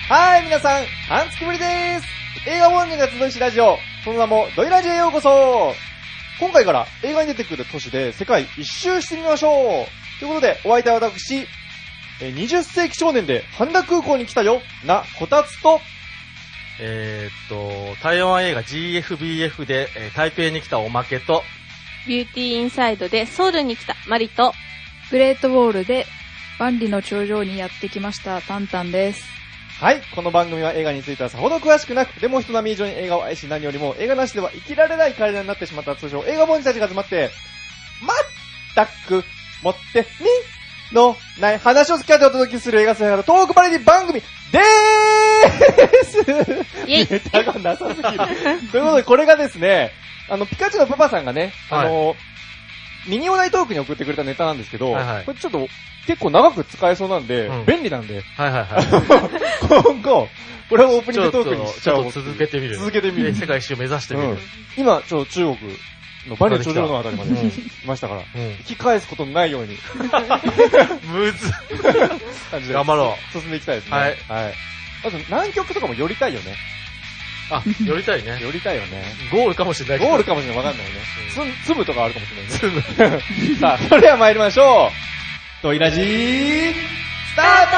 はい、皆さん、半月ぶりでーす。映画本人が集いしラジオ、その名もドイラジへようこそ。今回から映画に出てくる都市で世界一周してみましょう。ということで、お相手は私、20世紀少年で羽田空港に来たよ、な、こたつと、 台湾映画 GFBF で、台北に来たおまけと、 ビューティーインサイドでソウルに来たマリと、 グレートウォールで万里の長城にやってきましたタンタンです。 はい、この番組は映画についてはさほど詳しくなく、でも人並み以上に映画を愛し、何よりも映画なしでは生きられない体になってしまった通称映画凡人たちが集まって、まったく持ってみのない話を付き合ってお届けする映画制覇トークバラエティ番組でーす。 イェイネタがなさすぎる。ということで、これがですね、ピカチュウのパパさんがね、ミニオナイトークに送ってくれたネタなんですけど、 はいはい、 これちょっと結構長く使えそうなんで、便利なんで、 はいはいはい。 今後、これをオープニングトークにしちゃおう。 ちょっと続けてみる。 続けてみる。 世界一周目指してみる。 今、中国のバリの頂上のあたりまで来ましたから、引き返すことのないように。 むず感じで。 頑張ろう。進んでいきたいですね。 はい。 はい。あと、南極とかも寄りたいよね。 あ、寄りたいね。 寄りたいよね。 ゴールかもしれないけど。 ゴールかもしれない。わかんないね。粒とかあるかもしれないね。粒。さあ、それでは参りましょう。トイラジー、スター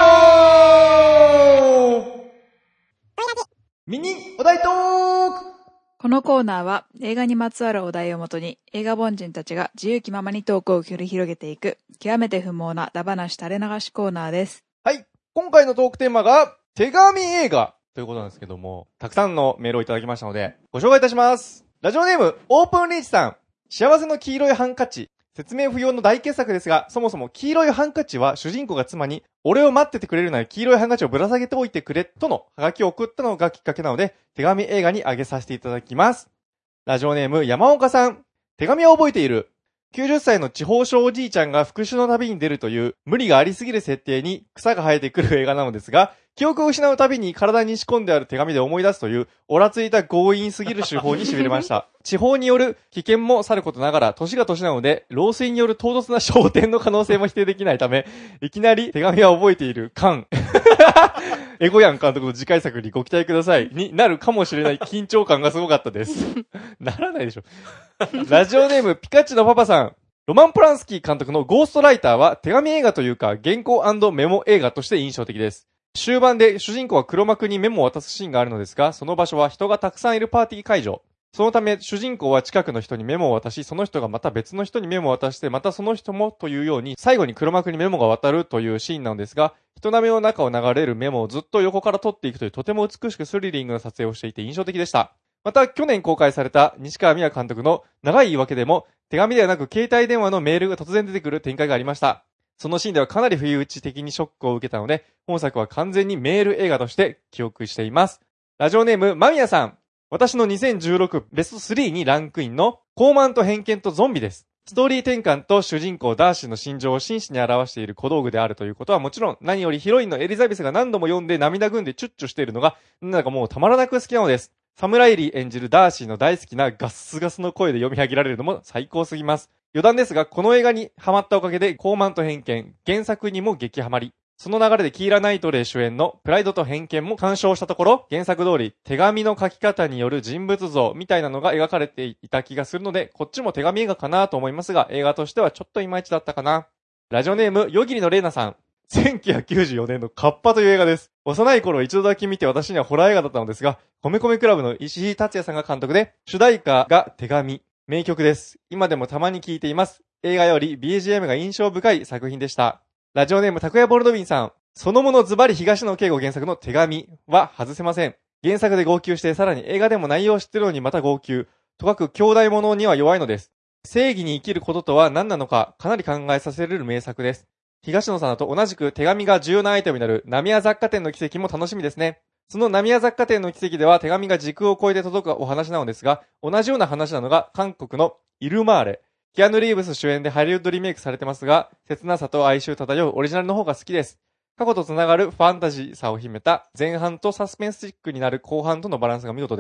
トミニお題トーク。 このコーナーは映画にまつわるお題をもとに映画凡人たちが自由気ままにトークを繰り広げていく極めて不毛なダバなし垂れ流しコーナーです。 はい。今回のトークテーマが手紙映画ということなんですけども、たくさんのメールをいただきましたのでご紹介いたします。ラジオネームオープンリーチさん。幸せの黄色いハンカチ。説明不要の大傑作ですが、そもそも黄色いハンカチは主人公が妻に俺を待っててくれるなら黄色いハンカチをぶら下げておいてくれとのハガキを送ったのがきっかけなので、手紙映画にあげさせていただきます。ラジオネーム山岡さん。手紙は覚えている。90歳の地方小おじいちゃんが復讐の旅に出るという無理がありすぎる設定に草が生えてくる映画なのですが、記憶を失うたびに体に仕込んである手紙で思い出すというオラついた強引すぎる手法に痺れました。地方による危険もさることながら年が年なので老衰による唐突な昇天の可能性も否定できないため、いきなり手紙は覚えている感エゴヤン監督の次回作にご期待くださいになるかもしれない緊張感がすごかったですならないでしょラジオネームピカチュウのパパさん。ロマン・ポランスキー監督のゴーストライターは手紙映画というか原稿&メモ映画として印象的です。終盤で主人公は黒幕にメモを渡すシーンがあるのですが、その場所は人がたくさんいるパーティー会場。そのため主人公は近くの人にメモを渡し、その人がまた別の人にメモを渡して、またその人もというように最後に黒幕にメモが渡るというシーンなのですが、人波の中を流れるメモをずっと横から撮っていくというとても美しくスリリングな撮影をしていて印象的でした。また去年公開された西川美也監督の長い言い訳でも手紙ではなく携帯電話のメールが突然出てくる展開がありました。そのシーンではかなり不意打ち的にショックを受けたので、本作は完全にメール映画として記憶しています。ラジオネーム間宮さん。私の2016ベスト3にランクインの傲慢と偏見とゾンビです。ストーリー転換と主人公ダーシーの心情を真摯に表している小道具であるということはもちろん、何よりヒロインのエリザベスが何度も読んで涙ぐんでチュッチュしているのがなんかもうたまらなく好きなのです。サムライリー演じるダーシーの大好きなガッスガスの声で読み上げられるのも最高すぎます。余談ですが、この映画にハマったおかげで傲慢と偏見、原作にも激ハマり。その流れでキーラ・ナイトレイ主演のプライドと偏見も鑑賞したところ、原作通り手紙の書き方による人物像みたいなのが描かれていた気がするので、こっちも手紙映画かなと思いますが、映画としてはちょっといまいちだったかな。ラジオネーム、ヨギリのレイナさん。1994年のカッパという映画です。幼い頃一度だけ見て私にはホラー映画だったのですが、米米クラブの石井達也さんが監督で、主題歌が手紙。名曲です。今でもたまに聴いています。映画より BGM が印象深い作品でした。ラジオネームタコヤボルドビンさん。そのものズバリ東野圭吾原作の手紙は外せません。原作で号泣してさらに映画でも内容を知ってるのにまた号泣。とかく兄弟ものには弱いのです。正義に生きることとは何なのかかなり考えさせられる名作です。東野さんと同じく手紙が重要なアイテムになるナミヤ雑貨店の奇跡も楽しみですね。そのナミヤ雑貨店の奇跡では手紙が時空を超えて届くお話なのですが、同じような話なのが韓国のイルマーレ。キアヌ・リーブス主演でハリウッドリメイクされてますが、切なさと哀愁漂うオリジナルの方が好きです。過去とつながるファンタジーさを秘めた前半とサスペンスチックになる後半とのバランスが見事です。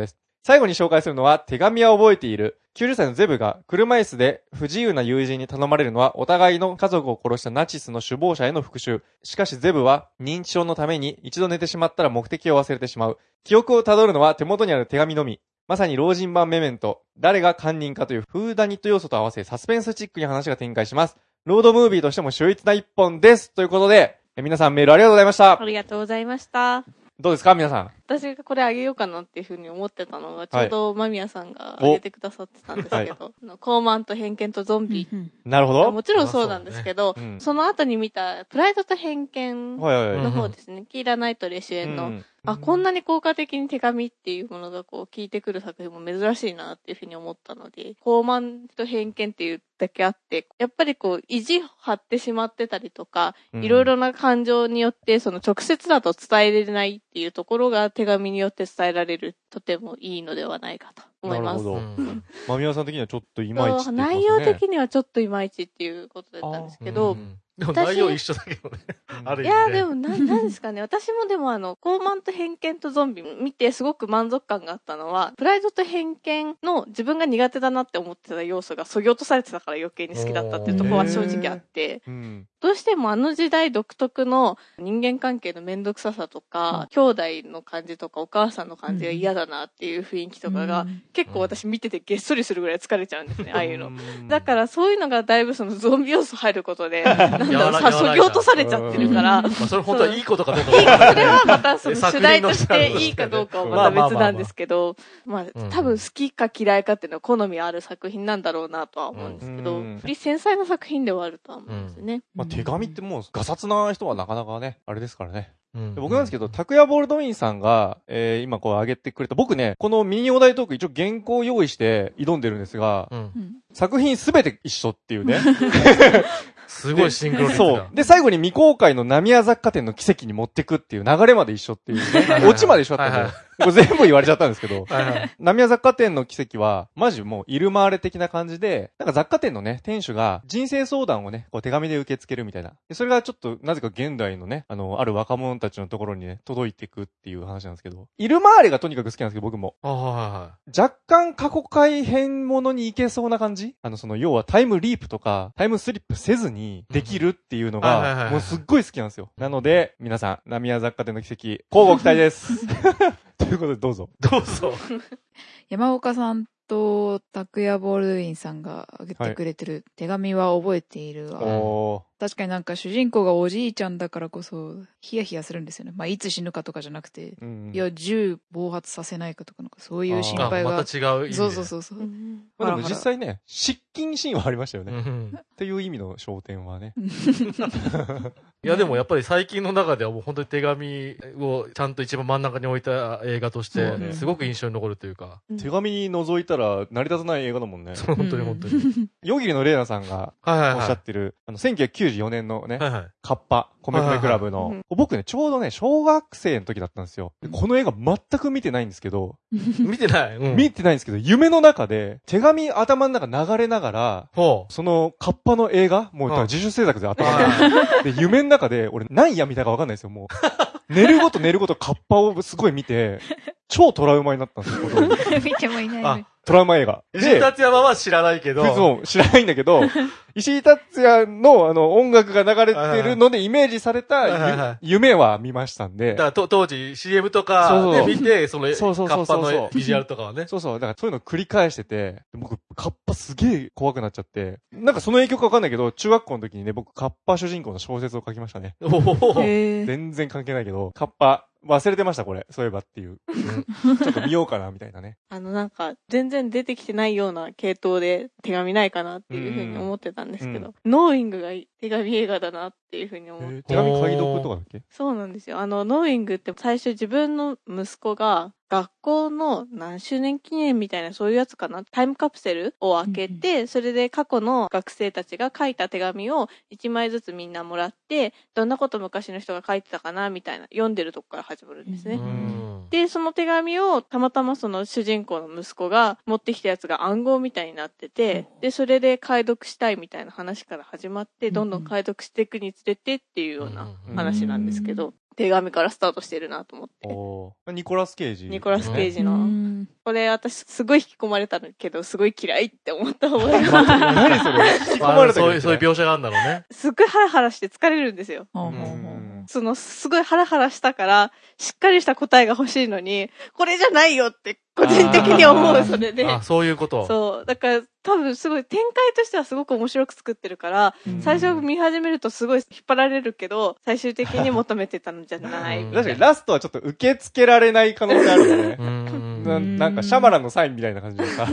最後に紹介するのは、手紙は覚えている。90歳のゼブが車椅子で不自由な友人に頼まれるのはお互いの家族を殺したナチスの首謀者への復讐。しかしゼブは認知症のために一度寝てしまったら目的を忘れてしまう。記憶をたどるのは手元にある手紙のみ。まさに老人版メメント。誰が犯人かというフーダニット要素と合わせサスペンスチックに話が展開します。ロードムービーとしても秀逸な一本です。ということで、皆さんメールありがとうございました。 ありがとうございました。 どうですか皆さん。 私がこれあげようかなっていうふうに思ってたのが、ちょうど間宮さんがあげてくださってたんですけど、高慢と偏見とゾンビ。 なるほど。 もちろんそうなんですけど、その後に見た、プライドと偏見の方ですね。キーラ・ナイトレー主演の、こんなに効果的に手紙っていうものがこう聞いてくる作品も珍しいなっていうふうに思ったので、高慢と偏見っていうだけあって、やっぱりこう意地張ってしまってたりとか、いろいろな感情によってその直接だと伝えれないっていうところが手紙によって伝えられる、とてもいいのではないかと思います。なるほど。 間宮さん的にはちょっといまいちって言ってますね。 内容的にはちょっといまいちっていうことだったんですけど、 でも内容一緒だけどね。ある意味で。 いや、でもなんですかね。私もでも高慢と偏見とゾンビ見てすごく満足感があったのは、プライドと偏見の自分が苦手だなって思ってた要素が削ぎ落とされてたから余計に好きだったっていうところは正直あって、どうしても時代独特の人間関係のめんどくささとか、兄弟の感じとかお母さんの感じが嫌だなっていう雰囲気とかが、結構私見ててげっそりするぐらい疲れちゃうんですね、ああいうの。だからそういうのがだいぶそのゾンビ要素入ることで、削ぎ落とされちゃってるから。 それ本当はいいことかどうか。 それはまたその主題としていいかどうかはまた別なんですけど、多分好きか嫌いかっていうのは好みある作品なんだろうなとは思うんですけど、より繊細な作品ではあるとは思うんですね。 手紙ってもうガサツな人はなかなかね、あれですからね。僕なんですけど、拓也ボールドウィンさんが、今こう上げてくれた、僕ね、このミニお題トーク一応原稿を用意して挑んでるんですが、作品すべて一緒っていうね。 すごいシンクロ率が。 そう。で、最後に未公開の浪屋雑貨店の奇跡に持ってくっていう流れまで一緒っていうね。オチまで一緒だったんで、これ全部言われちゃったんですけど、浪屋雑貨店の奇跡は、マジもうイルマーレ的な感じで、なんか雑貨店のね、店主が人生相談をね、こう手紙で受け付けるみたいな。でそれがちょっと、なぜか現代のね、ある若者たちのところにね、届いていくっていう話なんですけど、イルマーレがとにかく好きなんですけど、僕も。若干過去改変ものに行けそうな感じ？要はタイムリープとか、タイムスリップせずにできるっていうのが、もうすっごい好きなんですよ。なので、皆さん、浪屋雑貨店の奇跡、交互期待です。ということで、どうぞ。 どうぞ。 山岡さんと拓也ボールドウィンさんが挙げてくれてる手紙は覚えているわ。確かになんか主人公がおじいちゃんだからこそヒヤヒヤするんですよね。いつ死ぬかとかじゃなくて、いや銃暴発させないかとかなんかそういう心配が。 また違う意味で。 そう。 でも実際ね、失禁シーンはありましたよね。っていう意味の焦点はね。 いやでもやっぱり最近の中ではもう本当に手紙をちゃんと一番真ん中に置いた映画として、すごく印象に残るというか。 手紙覗いたら成り立たない映画だもんね。 そう、本当に。 夜霧の玲奈さんがおっしゃってる、1994年のね、カッパ、米米クラブの、僕ね、ちょうどね、小学生の時だったんですよ。この映画全く見てないんですけど、 見てない、 見てないんですけど、夢の中で、手紙頭の中流れながら、そのカッパの映画、もう自主制作で頭の中で、夢の中で、俺何や見たかわかんないですよ、もう。寝るごとカッパをすごい見て、超トラウマになったんですよ、 見てもいないの。 トラウマ映画。 石井達也は知らないけど。 そう、知らないんだけど、石井達也の音楽が流れてるのでイメージされた夢は見ましたんで。 だから当時 CM とかで見て、そのカッパのビジュアルとかはね。 そう。だからそういうのを繰り返してて、僕、カッパすげえ怖くなっちゃって、なんかその影響かわかんないけど、中学校の時にね、僕カッパ主人公の小説を書きましたね。全然関係ないけど、カッパ、忘れてました、これ。そういえばっていう。ちょっと見ようかな、みたいなね。 なんか、全然出てきてないような系統で手紙ないかなっていうふうに思ってたんですけど、ノーイングが手紙映画だなっていうふうに思って。 手紙解読とかだっけ？ そうなんですよ。ノーイングって最初自分の息子が、学校の何周年記念みたいなそういうやつかな、タイムカプセルを開けて、それで過去の学生たちが書いた手紙を1枚ずつみんなもらって、どんなこと昔の人が書いてたかなみたいな読んでるとこから始まるんですね。で、その手紙をたまたまその主人公の息子が持ってきたやつが暗号みたいになってて、で、それで解読したいみたいな話から始まって、どんどん解読していくにつれてっていうような話なんですけど、 手紙からスタートしてるなと思って。 ニコラス・ケイジ。 ニコラス・ケイジの。これ私すごい引き込まれたけど、すごい嫌いって思った覚えが。 何それ引き込まれたそういう描写があるんだろうね。 すっごいハラハラして疲れるんですよ。すごいハラハラしたから、しっかりした答えが欲しいのに、これじゃないよって、個人的に思う、それで。 そういうこと。 そう。だから、多分すごい展開としてはすごく面白く作ってるから、最初見始めるとすごい引っ張られるけど、最終的に求めてたのじゃない。 確かにラストはちょっと受け付けられない可能性あるよね。なんかシャマランのサインみたいな感じでさ。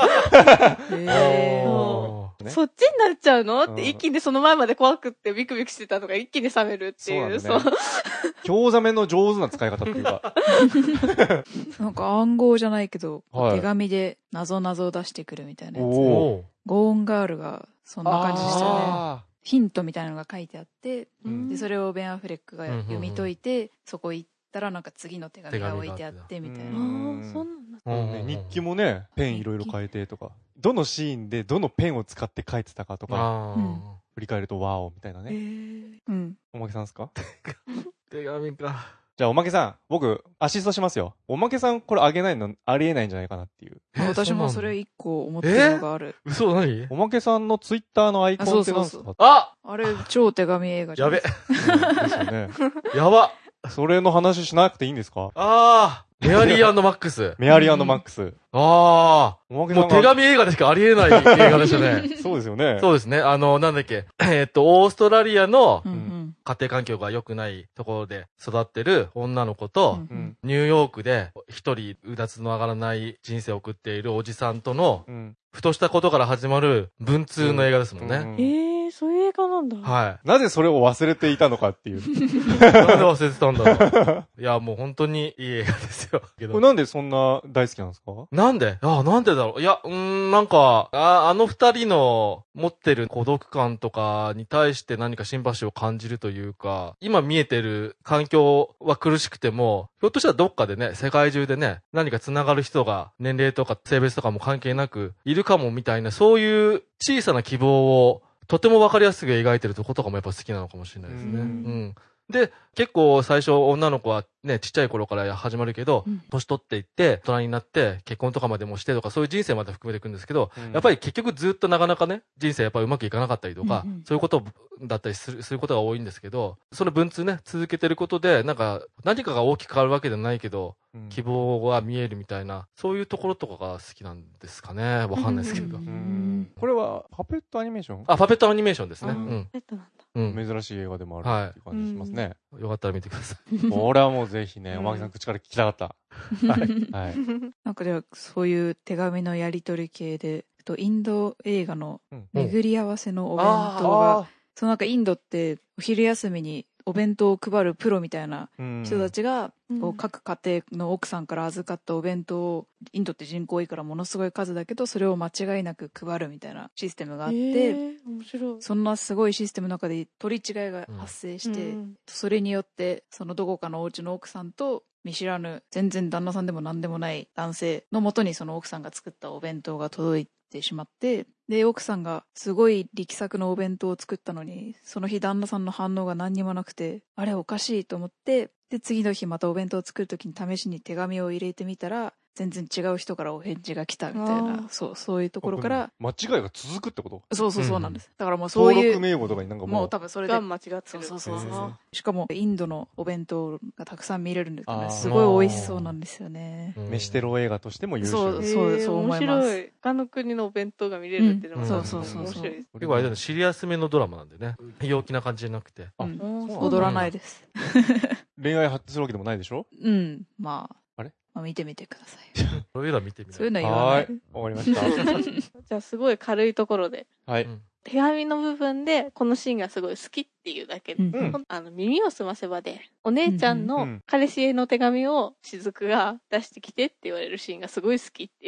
そっちになっちゃうのって一気にその前まで怖くってビクビクしてたのが一気に冷めるっていう。そう。 興ざめの上手な使い方っていうか。 なんか暗号じゃないけど、手紙で謎々を出してくるみたいなやつ。ゴーンガールがそんな感じでしたね。ヒントみたいなのが書いてあって、でそれをベン・アフレックが読み解いて、そこ行ったらなんか次の手紙が置いてあってみたいな。 そんなんだ。 日記もね、ペンいろいろ変えてとか、どのシーンでどのペンを使って書いてたかとか、振り返るとワオみたいなね。おまけさんですか？ 手紙か。 じゃあおまけさん、僕アシストしますよ。おまけさんこれあげないのありえないんじゃないかなっていう。 私もそれ一個思ってるのがある。 嘘何？ おまけさんのツイッターのアイコンって何ですか？ あれ超手紙映画じゃん。 やべ。 ですよね。 やば。 それの話しなくていいんですか？ メアリー&マックス。 メアリー&マックス。 もう手紙映画でしかありえない映画でしたね。 そうですよね。 そうですね。なんだっけ。オーストラリアの家庭環境が良くないところで育ってる女の子と、ニューヨークで一人うだつの上がらない人生を送っているおじさんとの、ふとしたことから始まる文通の映画ですもんね。 そういう映画なんだ。 はい。 なぜそれを忘れていたのかっていう。 なんで忘れてたんだろう。いや、もう本当にいい映画ですよ。 これなんでそんな大好きなんですか？ なんでだろう。いや、なんか、あの二人の持ってる孤独感とかに対して何かシンパシーを感じるというか、今見えてる環境は苦しくても、ひょっとしたらどっかでね、世界中でね、何か繋がる人が年齢とか性別とかも関係なくいるかもみたいな、そういう小さな希望をとてもわかりやすく描いてるとことかもやっぱ好きなのかもしれないですね。で、結構最初女の子はね、ちっちゃい頃から始まるけど、年取っていって、大人になって結婚とかまでもしてとか、そういう人生まで含めていくんですけど、やっぱり結局ずっとなかなかね、人生やっぱりうまくいかなかったりとか、そういうことだったりすることが多いんですけど、その文通ね、続けてることで、なんか何かが大きく変わるわけではないけど、希望が見えるみたいな、そういうところとかが好きなんですかね。わかんないですけど。 これはパペットアニメーション？ パペットアニメーションですね。 ペットなんだ。 珍しい映画でもあるっていう感じしますね。 よかったら見てください。 俺はもうぜひね、おまけさん口から聞きたかった。はい。 なんかでは、そういう手紙のやり取り系で、インド映画の巡り合わせのお弁当が、そうなんかインドってお昼休みにお弁当を配るプロみたいな人たちが、各家庭の奥さんから預かったお弁当を、インドって人口多いからものすごい数だけど、それを間違いなく配るみたいなシステムがあって、 面白い。 そんなすごいシステムの中で取り違いが発生して、それによってそのどこかのお家の奥さんと見知らぬ全然旦那さんでも何でもない男性のもとにその奥さんが作ったお弁当が届いてしまって、で奥さんがすごい力作のお弁当を作ったのに、その日旦那さんの反応が何にもなくて、あれおかしいと思って、で次の日またお弁当を作るときに試しに手紙を入れてみたら、全然違う人からお返事が来たみたいな、そういうところから。 間違いが続くってこと？ そうなんです。だからもうそういう。 登録名簿とかになんかもう多分それで。 間違ってる。 そう。しかもインドのお弁当がたくさん見れるんですけどね、すごい美味しそうなんですよね。 飯テロ映画としても優秀。 そう思います。 面白い。他の国のお弁当が見れるっていうのも面白いです。 結構あれだね、シリアスめのドラマなんでね。陽気な感じじゃなくて。 踊らないです。 恋愛発するわけでもないでしょ？ まあ見てみてください。 そういうのは見てみない。 そういうのは言わない。 わかりました。 じゃあすごい軽いところで。 はい。 手紙の部分でこのシーンがすごい好きっていうだけで、耳をすませばでお姉ちゃんの彼氏への手紙を雫が出してきてって言われるシーンがすごい好きっていう。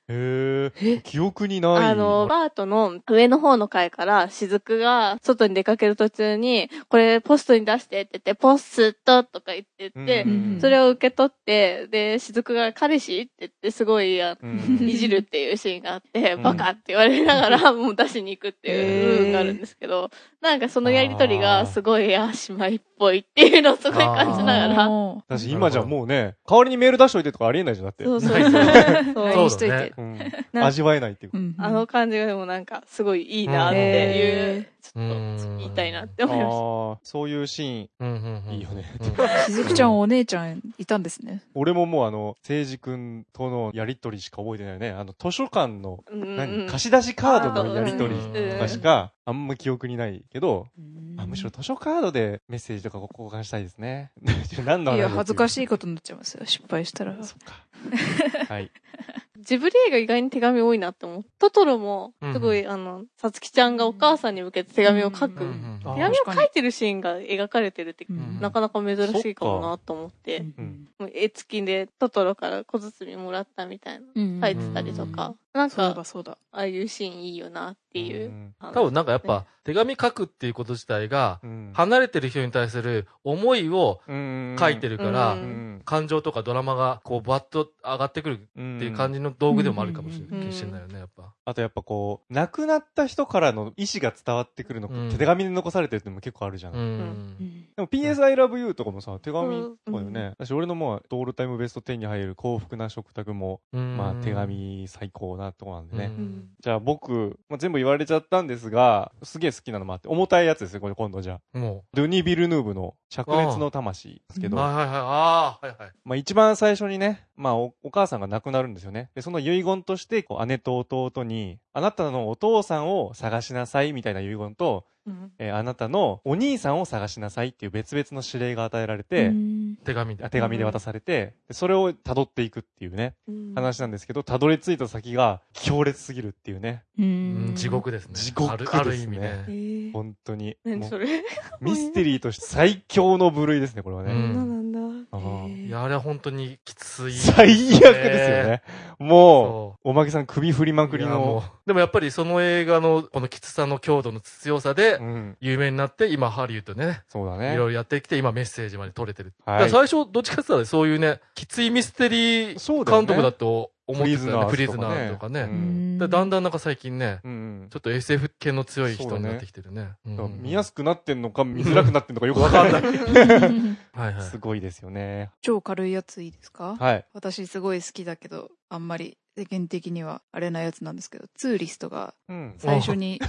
へえ。記憶にない。 アパートの上の方の階から雫が外に出かける途中に、これポストに出してって言って、ポストとか言ってて、それを受け取って、で、雫が彼氏って言ってすごいいじるっていうシーンがあって、バカって言われながらもう出しに行くっていう部分があるんですけど、なんかそのやりとりがすごい姉妹っぽいっていうのをすごい感じながら。 私今じゃもうね、代わりにメール出しといてとかありえないじゃん、だって。 そうそう。 そうしといて。 味わえないっていうか。 あの感じがでもなんかすごいいいなっていう、ちょっと言いたいなって思いました。 そういうシーン、いいよね。 しずくちゃんお姉ちゃんいたんですね。 俺ももう聖司くんとのやりとりしか覚えてないね。図書館の、貸し出しカードのやりとりとかしか、あんま記憶にないけど、むしろ図書カードでメッセージとか交換したいですね。何の話？ いや、恥ずかしいことになっちゃいますよ。失敗したら。 そっか。はい。 ジブリ映画意外に手紙多いなって思う。トトロも、すごい、さつきちゃんがお母さんに向けて手紙を書く。手紙を書いてるシーンが描かれてるって、なかなか珍しいかもなと思って。絵付きでトトロから小包もらったみたいな、書いてたりとか。なんか、ああいうシーンいいよなっていう。 多分なんかやっぱ、手紙書くっていうこと自体が、離れてる人に対する思いを書いてるから、感情とかドラマがこうバッと上がってくるっていう感じの道具でもあるかもしれないよね、やっぱ。 あとやっぱこう、亡くなった人からの意思が伝わってくるの、手紙で残されてるってのも結構あるじゃん。でも PS I Love You とかもさ、手紙とかよね。私俺のもう、オールタイムベスト10に入る幸福な食卓も、まあ手紙最高なとこなんでね。じゃあ僕、全部言われちゃったんですが、すげえ好きなのもあって、重たいやつですよ、これ今度じゃあ。ドゥニ・ビルヌーブの灼熱の魂ですけど。まあ一番最初にね、まあお母さんが亡くなるんですよね。で、その遺言として、姉と弟に、あなたのお父さんを探しなさいみたいな遺言と、あなたのお兄さんを探しなさいっていう別々の指令が与えられて、手紙で渡されて、それを辿っていくっていうね、話なんですけど、辿り着いた先が強烈すぎるっていうね。 地獄ですね。 地獄ですね。 ある意味ね。 本当に。 何それ？ ミステリーとして最強の部類ですね、これはね。 なんだ。 いや、あれは本当にきつい。 最悪ですよね。もう、おまけさん首振りまくりの。 でもやっぱりその映画のこのきつさの強度の強さで、有名になって、今ハリウッドね。 そうだね。 いろいろやってきて、今メッセージまで取れてる。最初、どっちかって言ったらそういうね、きついミステリー監督だと思ってたよね。プリズナーとかね。だんだんなんか最近ね、ちょっと SF 系の強い人になってきてるね。 見やすくなってんのか、見づらくなってんのかよくわかんない。すごいですよね。 超軽いやついいですか？ はい。 私すごい好きだけど、あんまり世間的にはあれなやつなんですけど、ツーリストが最初に、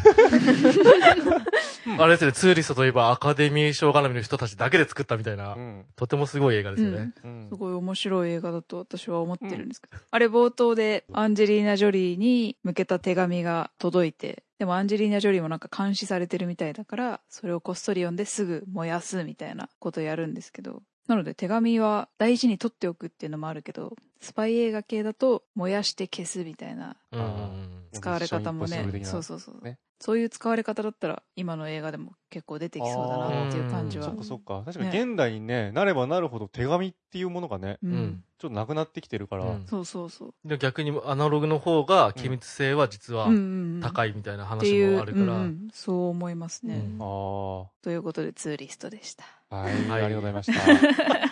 あれですね、ツーリストといえばアカデミー賞絡みの人たちだけで作ったみたいな、とてもすごい映画ですよね。 すごい面白い映画だと私は思ってるんですけど、あれ冒頭でアンジェリーナ・ジョリーに向けた手紙が届いて、でもアンジェリーナ・ジョリーもなんか監視されてるみたいだから、それをこっそり読んですぐ燃やすみたいなことをやるんですけど、なので手紙は大事に取っておくっていうのもあるけど、スパイ映画系だと燃やして消すみたいな使われ方もね、そういう使われ方だったら今の映画でも結構出てきそうだなっていう感じは。 そっか。確かに現代にね、なればなるほど手紙っていうものがね、ちょっとなくなってきてるから。 で逆にアナログの方が機密性は実は高いみたいな話もあるから。 そう思いますね。ということでツーリストでした。 はい、ありがとうございました。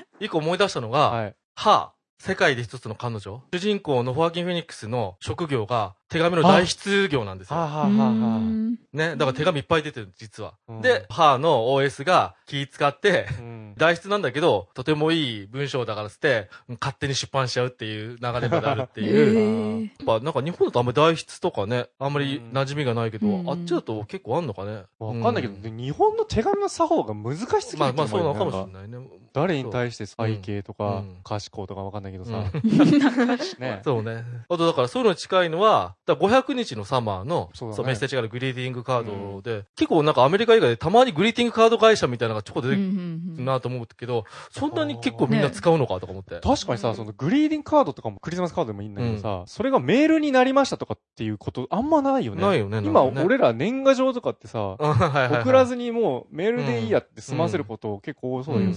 一個思い出したのが、世界で一つの彼女。主人公のホアキン・フェニックスの職業が手紙の代筆業なんですよ。ね。だから手紙いっぱい出てる、実は。で、の OS が気使って、代筆なんだけど、とてもいい文章だからって、勝手に出版しちゃうっていう流れまであるっていう。やっぱなんか日本だとあんまり代筆とかね、あんまり馴染みがないけど、あっちだと結構あんのかね。 わかんないけど、日本の手紙の作法が難しすぎる。 まあそうなのかもしれないね。 誰に対して背景とか、歌詞項とかわかんないけどさ。 そうね。あとだからそういうのに近いのは、500日のサマーのメッセージがあるグリーティングカードで、結構なんかアメリカ以外でたまにグリーティングカード会社みたいなのがちょこ出てくるなと思うけど、そんなに結構みんな使うのかとか思って。 確かにさ、そのグリーティングカードとかもクリスマスカードでもいいんだけどさ、それがメールになりましたとかっていうことあんまないよね。 ないよね。 今俺ら年賀状とかってさ、送らずにもうメールでいいやって済ませること結構多そうだけどさ、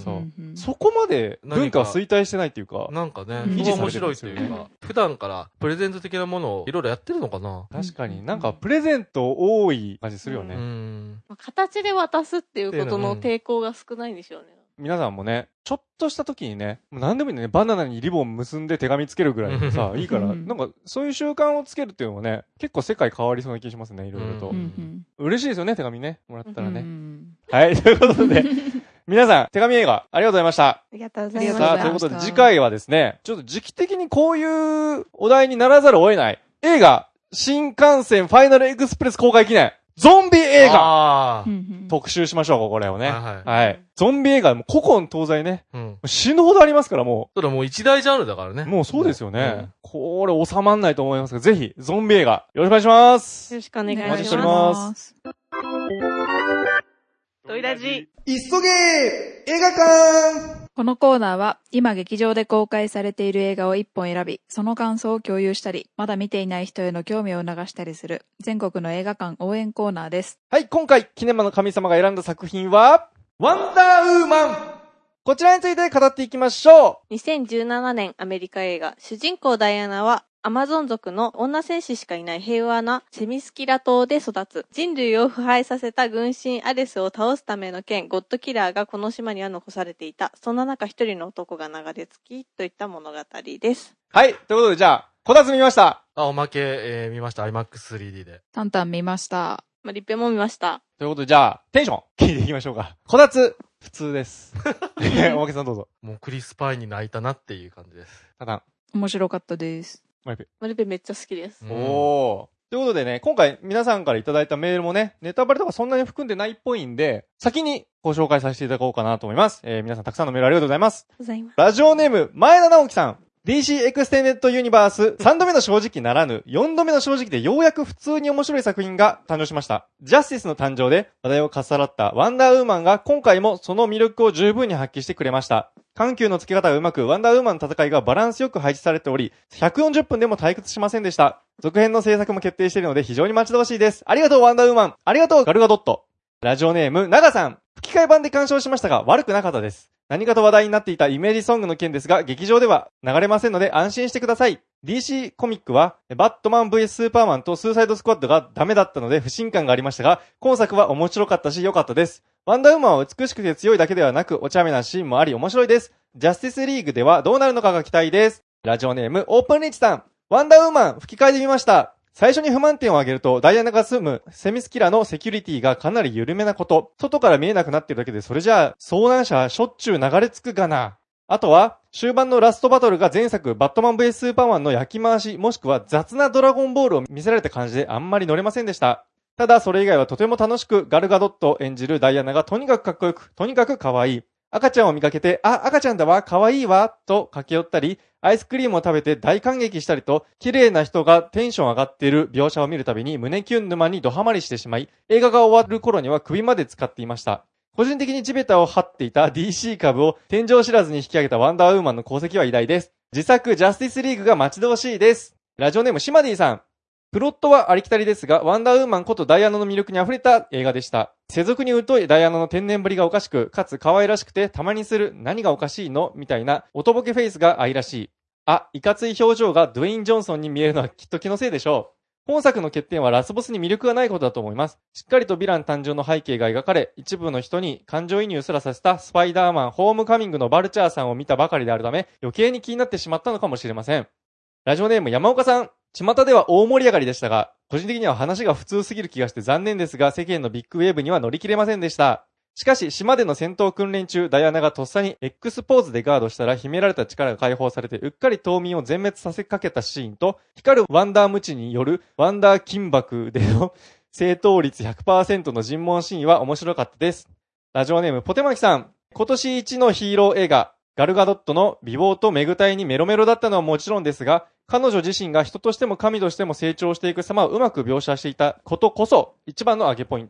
そこまで文化は衰退してないっていうか。 なんかね、 維持面されてるんですよね白いというか、普段からプレゼント的なものをいろいろやってるのかな。 確かになんかプレゼント多い感じするよね。 形で渡すっていうことの抵抗が少ないんでしょうね。 皆さんもね、ちょっとした時にね、もう何でもいいね、バナナにリボン結んで手紙つけるぐらいでさ、いいから、なんかそういう習慣をつけるっていうのもね、結構世界変わりそうな気がしますね、いろいろと。嬉しいですよね、手紙ね、もらったらね。はい、ということで、皆さん、手紙映画、ありがとうございました。 ありがとうございました。 さあ、ということで、次回はですね、ちょっと時期的にこういうお題にならざるを得ない、映画、新幹線ファイナルエクスプレス公開記念、ゾンビ映画特集しましょう、これをね。はい。ゾンビ映画、もう古今東西ね。死ぬほどありますから、もう。 ただもう一大ジャンルだからね。 もうそうですよね。これ収まんないと思いますが、ぜひ、ゾンビ映画、よろしくお願いします。 よろしくお願いします。 お待ちしております。 トイラジ。 急げ映画館。 このコーナーは今劇場で公開されている映画を1本選び、その感想を共有したり、まだ見ていない人への興味を促したりする全国の映画館応援コーナーです。 はい、今回、キネマの神様が選んだ作品は、ワンダーウーマン。こちらについて語っていきましょう。2017年アメリカ映画、主人公ダイアナは、アマゾン族の女戦士しかいない平和なセミスキラ島で育つ。人類を腐敗させた軍神アレスを倒すための剣、ゴッドキラーがこの島には残されていた。そんな中一人の男が流れ着き、といった物語です。 はい、ということでじゃあ、こたつ見ました。 おまけ、見ました。IMAX3D で。 タンタン見ました。 リッペも見ました。 ということでじゃあ、テンション聞いていきましょうか。こたつ、普通です。おまけさんどうぞ。 もうクリスパイに泣いたなっていう感じです。 タンタン。 面白かったです。 マリペめっちゃ好きです。 おー。ということでね、今回皆さんからいただいたメールもね、ネタバレとかそんなに含んでないっぽいんで、先にご紹介させていただこうかなと思います。皆さんたくさんのメールありがとうございます。ラジオネーム、前田直樹さん。DC エクステンデッドユニバース3度目の正直ならぬ4度目の正直でようやく普通に面白い作品が誕生しました。ジャスティスの誕生で話題をかっさらったワンダーウーマンが今回もその魅力を十分に発揮してくれました。緩急のつけ方がうまくワンダーウーマンの戦いがバランスよく配置されており、140分でも退屈しませんでした。続編の制作も決定しているので非常に待ち遠しいです。ありがとうワンダーウーマン。ありがとうガルガドット。ラジオネーム、長さん。吹き替え版で鑑賞しましたが悪くなかったです。何かと話題になっていたイメージソングの件ですが、劇場では流れませんので安心してください。DC コミックは、バットマン VS スーパーマンとスーサイドスクワッドがダメだったので不信感がありましたが、今作は面白かったし良かったです。ワンダーウーマンは美しくて強いだけではなく、お茶目なシーンもあり面白いです。ジャスティスリーグではどうなるのかが期待です。ラジオネーム、オープンリーチさん。ワンダーウーマン吹き替えで見ました。最初に不満点を挙げると、ダイアナが住むセミスキラのセキュリティがかなり緩めなこと。外から見えなくなってるだけで、それじゃあ、遭難者はしょっちゅう流れ着くがな。あとは、終盤のラストバトルが前作、バットマン VS スーパーマンの焼き回し、もしくは雑なドラゴンボールを見せられた感じであんまり乗れませんでした。ただ、それ以外はとても楽しく、ガルガドット演じるダイアナがとにかくかっこよく、とにかく可愛い。赤ちゃんを見かけて、あ、赤ちゃんだわ、可愛いわ、と駆け寄ったり、アイスクリームを食べて大感激したりと、綺麗な人がテンション上がっている描写を見るたびに胸キュン沼にドハマりしてしまい、映画が終わる頃には首まで使っていました。個人的に地べたを張っていた DC 株を天井知らずに引き上げたワンダーウーマンの功績は偉大です。自作ジャスティスリーグが待ち遠しいです。ラジオネームシマディさん。プロットはありきたりですが、ワンダーウーマンことダイアナの魅力に溢れた映画でした。世俗に疎いダイアナの天然ぶりがおかしく、かつ可愛らしくてたまにする何がおかしいのみたいなおとぼけフェイスが愛らしい。あ、いかつい表情がドゥエイン・ジョンソンに見えるのはきっと気のせいでしょう。本作の欠点はラスボスに魅力がないことだと思います。しっかりとヴィラン誕生の背景が描かれ、一部の人に感情移入すらさせたスパイダーマンホームカミングのバルチャーさんを見たばかりであるため、余計に気になってしまったのかもしれません。ラジオネーム山岡さん。巷では大盛り上がりでしたが、個人的には話が普通すぎる気がして残念ですが、世間のビッグウェーブには乗り切れませんでした。しかし、島での戦闘訓練中、ダイアナがとっさに X ポーズでガードしたら秘められた力が解放されて、うっかり島民を全滅させかけたシーンと、光るワンダームチによるワンダー金箔での正答率 100% の尋問シーンは面白かったです。ラジオネームポテマキさん。今年一のヒーロー映画、ガルガドットの美貌とメグ体にメロメロだったのはもちろんですが、彼女自身が人としても神としても成長していく様をうまく描写していたことこそ一番の上げポイント。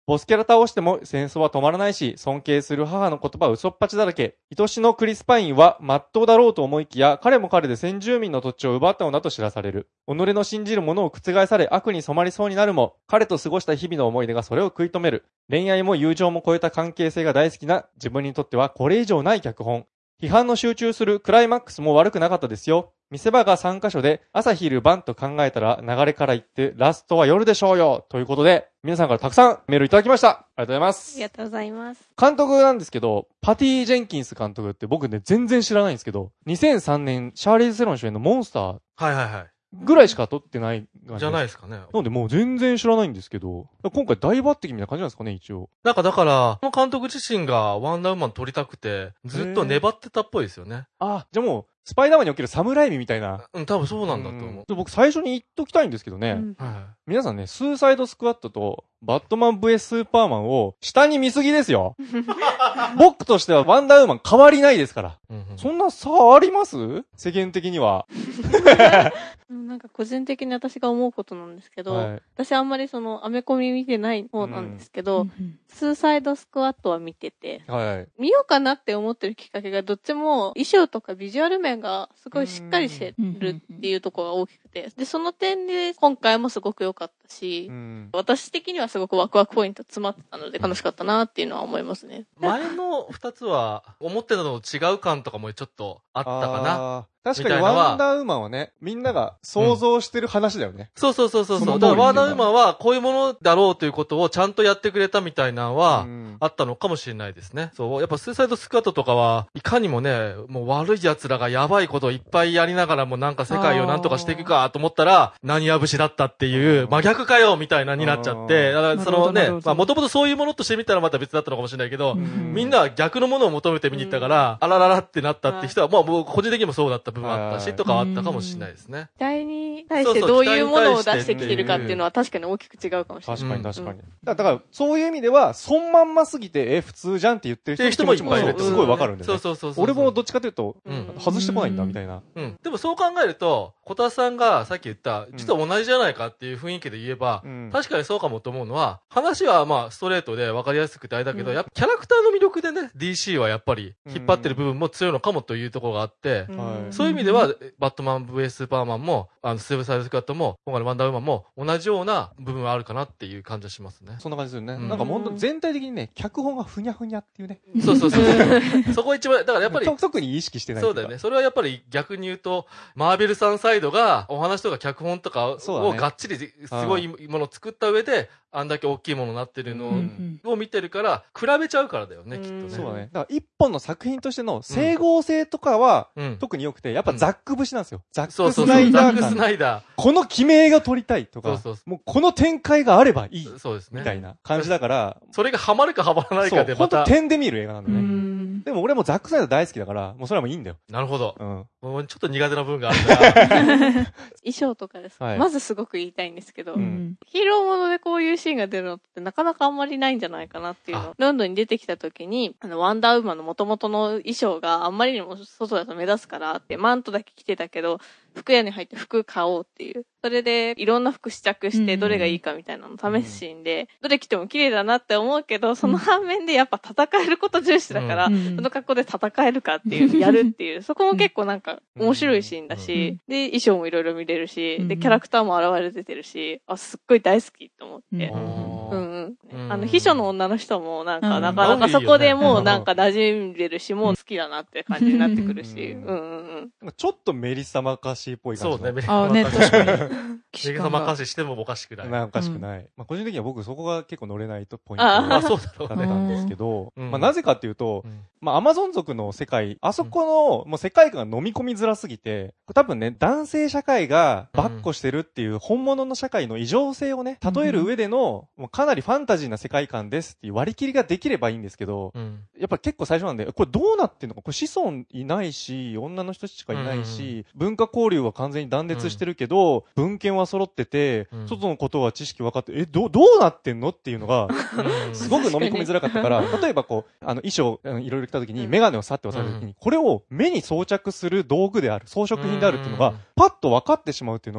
ボスキャラ倒しても戦争は止まらないし、尊敬する母の言葉は嘘っぱちだらけ。愛しのクリス・パインは真っ当だろうと思いきや、彼も彼で先住民の土地を奪ったのだと知らされる。己の信じるものを覆され悪に染まりそうになるも、彼と過ごした日々の思い出がそれを食い止める。恋愛も友情も超えた関係性が大好きな自分にとってはこれ以上ない脚本。批判の集中するクライマックスも悪くなかったですよ。見せ場が3カ所で朝昼晩と考えたら流れから言ってラストは夜でしょうよということで、皆さんからたくさんメールいただきました。ありがとうございます。 ありがとうございます。 監督なんですけど、パティ・ジェンキンス監督って僕ね全然知らないんですけど、2003年シャーリーズ・セロン主演のモンスターはいはいはい。 ぐらいしか撮ってないじゃないですかね。 なのでもう全然知らないんですけど、今回大抜擢みたいな感じなんですかね、一応。 なんかだから、この監督自身がワンダーウーマン撮りたくて、ずっと粘ってたっぽいですよね。 あ、じゃあもう、スパイダーマンにおけるサムライミみたいな。 うん、多分そうなんだと思う。 僕最初に言っときたいんですけどね。 は皆さんね、スーサイドスクワットとバットマン vs スーパーマンを下に見すぎですよ。僕としてはワンダーウーマン変わりないですから。そんな差あります世間的には。 なんか個人的に私が思うことなんですけど、 はい私あんまりそのアメコミ見てない方なんですけど、スーサイドスクワットは見てて、 はい。 見ようかなって思ってるきっかけがどっちも衣装とかビジュアル面がすごいしっかりしてるっていうところが大きくて、で、その点で今回もすごく良かったし、私的にはすごくワクワクポイント詰まってたので楽しかったなっていうのは思いますね。 前の2つは、思ってたのと違う感とかもちょっとあったかな。 確かにワンダーウーマンはね、みんなが想像してる話だよね。 そう。だからワンダーウーマンはこういうものだろうということをちゃんとやってくれたみたいなのは、あったのかもしれないですね。そう。やっぱスーサイドスクワットとかは、いかにもね、もう悪い奴らがやばいことをいっぱいやりながらもなんか世界をなんとかしていくかと思ったら、何やぶしだったっていう、真逆かよみたいなになっちゃって、だからそのね、まあもともとそういうものとしてみたらまた別だったのかもしれないけど、みんなは逆のものを求めて見に行ったから、あらららってなったって人は、もう個人的にもそうだった部分あったし、とかあったかもしれないですね。 期待に対してどういうものを出してきてるかっていうのは確かに大きく違うかもしれない。 確かに。だからそういう意味では、そんまんますぎて、普通じゃんって言ってる人もいっぱいいるってすごいわかるんでね。そう。俺もどっちかというと、外してこないんだみたいな。 でもそう考えると、小田さんがさっき言った、実は同じじゃないかっていう雰囲気で言えば、確かにそうかもと思うのは、話はまあストレートで分かりやすくてあれだけど、やっぱキャラクターの魅力でね、DC はやっぱり引っ張ってる部分も強いのかもというところがあって、そういう意味では、バットマン vs スーパーマンも、スーサイドスクワットも、今回のワンダーウーマンも同じような部分はあるかなっていう感じがしますね。 そんな感じですよね。なんかもう全体的にね、脚本がふにゃふにゃっていうね。 そう。そこ一番、だからやっぱり。 特に意識してない。 そうだよね。それはやっぱり逆に言うと、マーベルさんサイドがお話とか脚本とかをがっちりすごいものを作った上で、あんだけ大きいものになってるのを見てるから、比べちゃうからだよね、きっとね。 そうだね。だから一本の作品としての整合性とかは、特に良くて、やっぱザック節なんですよ。ザックスナイダー。 ザックスナイダー。 この決めが撮りたいとか、もうこの展開があればいい。 そうですね。 みたいな感じだから。 それがハマるかハマらないかでまた。 ほんと点で見る映画なんだね。でも俺もザックスナイダー大好きだから、もうそれはもういいんだよ。 なるほど。もうちょっと苦手な部分があるから。 衣装とかです。まずすごく言いたいんですけど、ヒーローものでこういうシーンが出るのってなかなかあんまりないんじゃないかなっていうの。ロンドンに出てきた時に、ワンダーウーマンの元々の衣装があんまりにも外だと目立つからって、マントだけ着てたけど、服屋に入って服買おうっていう。それでいろんな服試着してどれがいいかみたいなの試すシーンで、どれ着ても綺麗だなって思うけど、その反面でやっぱ戦えること重視だから、その格好で戦えるかっていう、やるっていう、そこも結構なんか面白いシーンだし、で、衣装もいろいろ見れるし、で、キャラクターも現れててるし、すっごい大好きと思って。秘書の女の人もなかなかそこでもうなんか馴染んでるし、もう好きだなって感じになってくるし、 ちょっとメリッサマカシーっぽい感じ。 そうね、メリッサマカシ。確かに。 メリッサマカシしてもおかしくない。 おかしくない。個人的には僕そこが結構乗れないとポイントだったんですけど、なぜかっていうと、アマゾン族の世界、あそこのもう世界観が飲み込みづらすぎて、多分ね、男性社会がばっこしてるっていう本物の社会の異常性をね、例える上での、もうかなりファンタジーな世界観ですっていう割り切りができればいいんですけど、やっぱ結構最初なんで、これどうなってんのか、これ子孫いないし、女の人しかいないし、文化交流は完全に断絶してるけど、文献は揃ってて、外のことは知識分かって、どうなってんのっていうのが、すごく飲み込みづらかったから、例えばこう、衣装、いろいろ着た時に、メガネをさって渡された時に、これを目に装着する道具である、装飾品であるっていうのが、パッと分かってしまうっていうのが、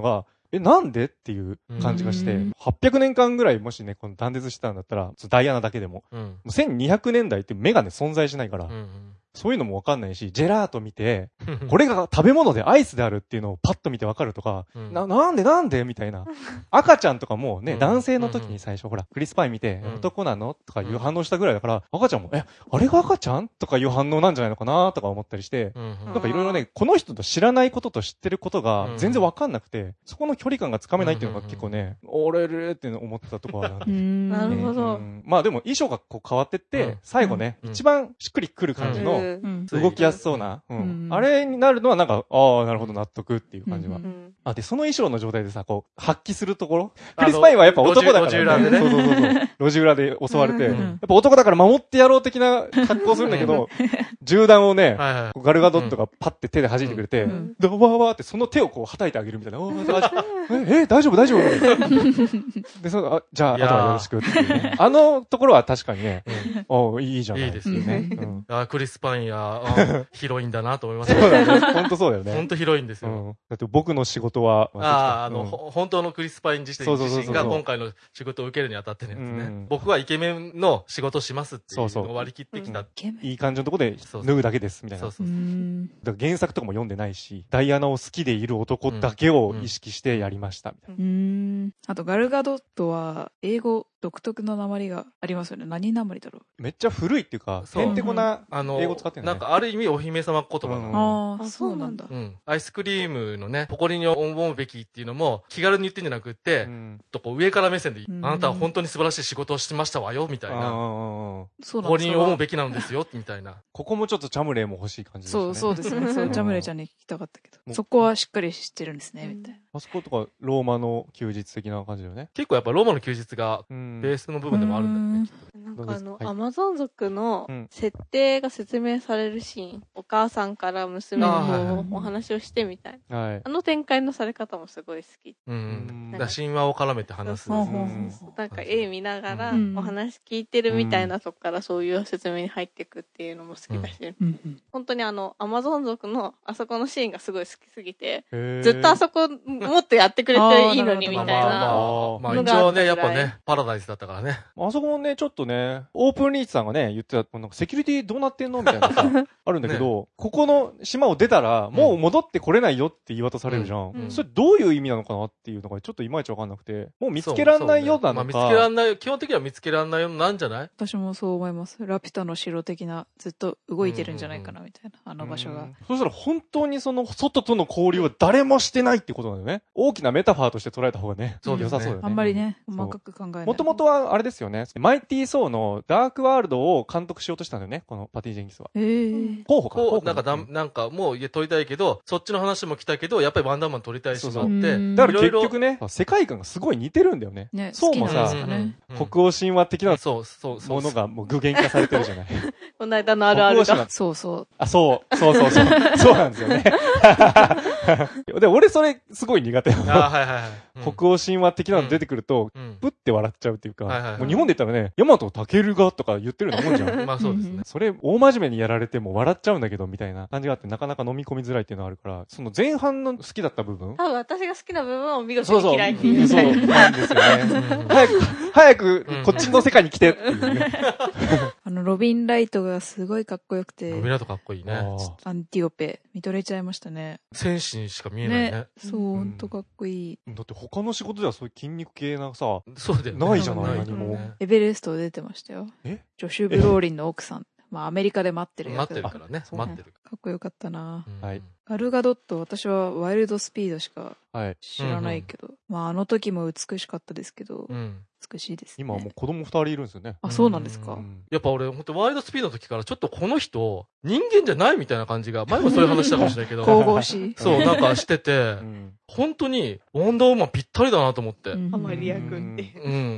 なんでっていう感じがして、800年間ぐらいもしね、この断絶してたんだったら、ダイアナだけでも、もう1200年代ってメガネ存在しないから、そういうのもわかんないし、ジェラート見て、これが食べ物でアイスであるっていうのをパッと見てわかるとか、なんでみたいな。赤ちゃんとかもね、男性の時に最初、ほら、クリスパイ見て、男なのとかいう反応したぐらいだから、赤ちゃんも、あれが赤ちゃんとかいう反応なんじゃないのかなとか思ったりして、なんかいろいろね、この人と知らないことと知ってることが全然わかんなくて、そこの距離感がつかめないっていうのが結構ね、俺って思ってたところはなるほど。 まあでも衣装がこう変わってって、最後ね、一番しっくりくる感じの、動きやすそうな、あれになるのはなんか、なるほど納得っていう感じは。で、その衣装の状態でさ、こう、発揮するところクリスパインはやっぱ男だから、ね。路地裏でね。そう。路地裏で襲われて、やっぱ男だから守ってやろう的な格好するんだけど、銃弾をね、ガルガドットがパッて手で弾いてくれて、ドバーバーってその手をこう叩いてあげるみたいな。大丈夫で、じゃあ、あとはよろしくっていうね。あのところは確かにね、いいじゃないですかね。 クリスパインや、ヒロインだなと思いますそうだね。ほんとそうだよね。 ほんとヒロインですよ。 だって僕の仕事は、 本当のクリスパイン自身が今回の仕事を受けるにあたってのやつね。僕はイケメンの仕事をしますっていうのを割り切ってきた。 いい感じのとこで脱ぐだけです、みたいな。だから原作とかも読んでないし、ダイアナを好きでいる男だけを意識してやりました、みたいな。 あとガルガドットは、英語独特の訛りがありますよね。何訛りだろう。 めっちゃ古いっていうか、へんてこな英語使ってるね。 なんかある意味お姫様言葉なそうなんだ。 アイスクリームのね、誇りに思うべきっていうのも気軽に言ってんじゃなくって、上から目線で、あなたは本当に素晴らしい仕事をしてましたわよ、みたいな。誇りに思うべきなんですよ、みたいな。 ここもちょっとチャムレイも欲しい感じですね。 そうですね。チャムレイちゃんに聞きたかったけど。そこはしっかりしてるんですね、みたいな。 あそことか、ローマの休日的な感じだよね。 結構やっぱローマの休日が、ベースの部分でもあるんだよね。 なんかアマゾン族の設定が説明されるシーン、お母さんから娘にお話をしてみたいな。あの展開のされ方もすごい好き。 神話を絡めて話す。 なんか絵見ながらお話聞いてるみたいなとこからそういう説明に入っていくっていうのも好きだし、本当にアマゾン族のあそこのシーンがすごい好きすぎて、ずっとあそこもっとやってくれていいのにみたいな。 まあ一応ね、やっぱね、パラダイスだったからね。 あそこもね、ちょっとね、オープンリーチさんがね、言ってた、なんかセキュリティどうなってんのみたいなさ、あるんだけど、ここの島を出たら、もう戻ってこれないよって言い渡されるじゃん。それどういう意味なのかなっていうのがちょっといまいちわかんなくて、もう見つけらんないようなのか。 見つけらんない、基本的には見つけらんないようなんじゃない？ 私もそう思います。ラピュタの城的な、ずっと動いてるんじゃないかなみたいな、あの場所が。 そしたら本当にその外との交流は誰もしてないってことなんだよね。大きなメタファーとして捉えた方がね、良さそうだよね。 あんまりね、細かく考えない。 もともとはあれですよね。マイティー・ソーのダークワールドを監督しようとしたんだよね。このパティ・ジェンキスは。候補か。 なんかもう撮りたいけど、そっちの話も来たけど、やっぱりワンダーマン撮りたいしまって。 だから結局ね、世界観がすごい似てるんだよね。そうもさ、北欧神話的なものがもう具現化されてるじゃない。 この間のあるあるが。 そうそう。 あ、そう。そうなんですよね。で、俺それすごい苦手なの。北欧神話的なの出てくると、プッて笑っちゃうっていうか、もう日本で言ったらね、ヤマトタケルがとか言ってるようなもんじゃん。 まあそうですね。 それ、大真面目にやられても笑っちゃうんだけど、みたいな感じがあって、なかなか飲み込みづらいっていうのがあるから、その前半の好きだった部分。 多分私が好きな部分を見事に嫌いっていう。 そうなんですよね。早く、こっちの世界に来てっていうね。 ロビン・ライトがすごいかっこよくて。 ロビン・ライトかっこいいね。 アンティオペ、見とれちゃいましたね。 戦士にしか見えないね。 そう、ほんとかっこいい。 だって他の仕事ではそういう筋肉系なさ、 そうだよね。 ないじゃない、何も。 エベレスト出てましたよ。ジョシュ・ブローリンの奥さん。まあアメリカで待ってる待ってるからね。待ってる。 かっこよかったな。 はい。 ガルガドット、私はワイルドスピードしか知らないけど、まああの時も美しかったですけど、美しいですね。 今はもう子供2人いるんですよね。 あ、そうなんですか。 やっぱ俺、本当ワイルドスピードの時からちょっとこの人、人間じゃないみたいな感じが、前もそういう話したかもしれないけど。 神々しい。 そう、なんかしてて、本当に、ワンダーウーマンぴったりだなと思って。 アマリア君って。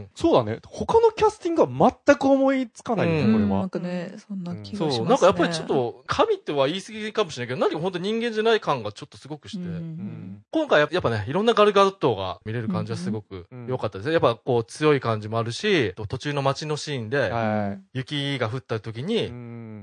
そうだね。他のキャスティングは全く思いつかないね、これは。 なんかね、そんな気がしますね。 そう、なんかやっぱりちょっと、神っては言い過ぎかもしれないけど、何か本当人間じゃない感がちょっとすごくして。今回やっぱね、いろんなガルガドットが見れる感じはすごく良かったですね。やっぱこう強い感じもあるし、途中の街のシーンで、雪が降った時に、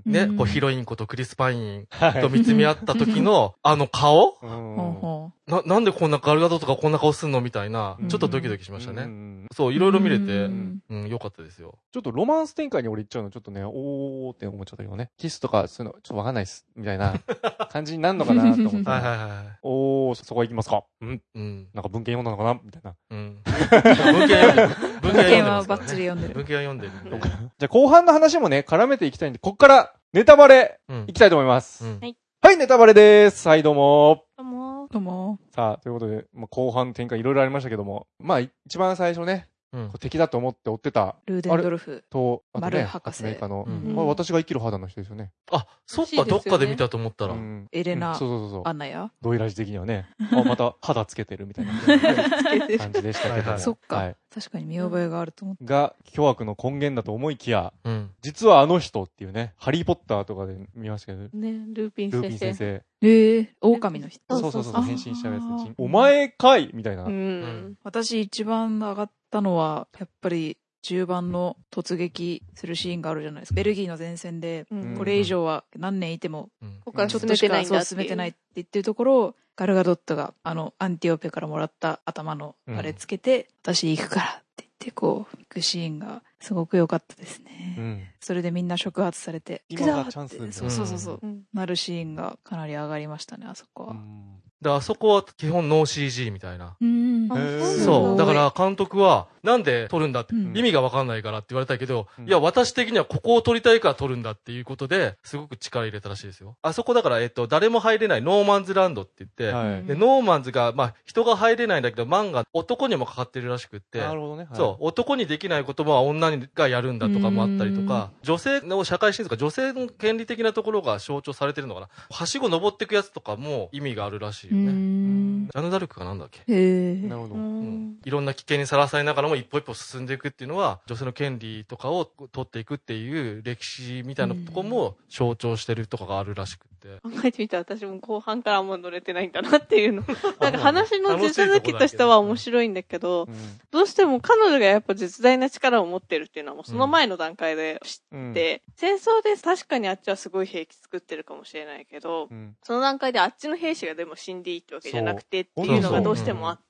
ね、こうヒロインことクリス・パインと見つめ合った時の、あの顔なんでこんなガルガドとかこんな顔すんのみたいな、ちょっとドキドキしましたね。そう、いろいろ見れて、良かったですよ。 ちょっとロマンス展開に俺行っちゃうのちょっとね、おーって思っちゃったけどね。キスとかそういうのちょっとわかんないっす。みたいな感じになるのかなと思って。 はいはいはい。 おー、そこ行きますか。なんか文献読んだのかなみたいな。 文献はバッチリ読んでる。 文献は読んでる。 じゃあ後半の話もね、絡めていきたいんで、こっからネタバレいきたいと思います。はい、ネタバレです。はい、どうも。 どうも。 さあ、ということで、後半展開いろいろありましたけども、まあ、一番最初ね、敵だと思って追ってた。 ルーデンドルフ。 と、あとね、 博士。 私が生きる肌の人ですよね。 あ、そっか、どっかで見たと思ったら。 エレナ、 そうアンナや。 ドイラジ的にはね、また肌つけてるみたいな感じでしたけど。 そっか。確かに見覚えがあると思った。 が、巨悪の根源だと思いきや、実はあの人っていうね、ハリーポッターとかで見ましたけど。 ね、ルーピン先生。 狼の人。 そう、変身しちゃうやつ。お前かいみたいな。 私一番上がったのは、やっぱり、中盤の突撃するシーンがあるじゃないですか。ベルギーの前線で、これ以上は何年いても、ちょっとしか進めてないって言ってるところを、ガルガドットが、アンティオペからもらった頭のあれつけて、私行くからって言って、こう、行くシーンが、すごく良かったですね。それでみんな触発されて、 今がチャンスって。 そう、なるシーンがかなり上がりましたね、あそこは。 で、あそこは基本ノー CG みたいな。 そう。 だから監督は、なんで撮るんだって、意味がわかんないからって言われたけど、いや、私的にはここを撮りたいから撮るんだっていうことで、すごく力入れたらしいですよ。あそこだから、誰も入れないノーマンズランドって言って、で、ノーマンズが、まあ、人が入れないんだけど、マンが男にもかかってるらしくって、 なるほどね。 そう、男にできないことは女がやるんだとかもあったりとか、女性の社会進出とか女性の権利的なところが象徴されてるのかな。はしご登っていくやつとかも意味があるらしいよね。ジャンヌ・ダルクかなんだっけ。 なるほど。 いろんな危険にさらされながらも一歩一歩進んでいくっていうのは、女性の権利とかを取っていくっていう歴史みたいなとこも象徴してるとかがあるらしくて。 考えてみたら私も後半からあんま乗れてないんだなっていうの。なんか話の地続きとしては面白いんだけど、どうしても彼女がやっぱ絶大な力を持ってるっていうのはもうその前の段階で知って、戦争で確かにあっちはすごい兵器作ってるかもしれないけど、その段階であっちの兵士がでも死んでいいってわけじゃなくてっていうのがどうしてもあって、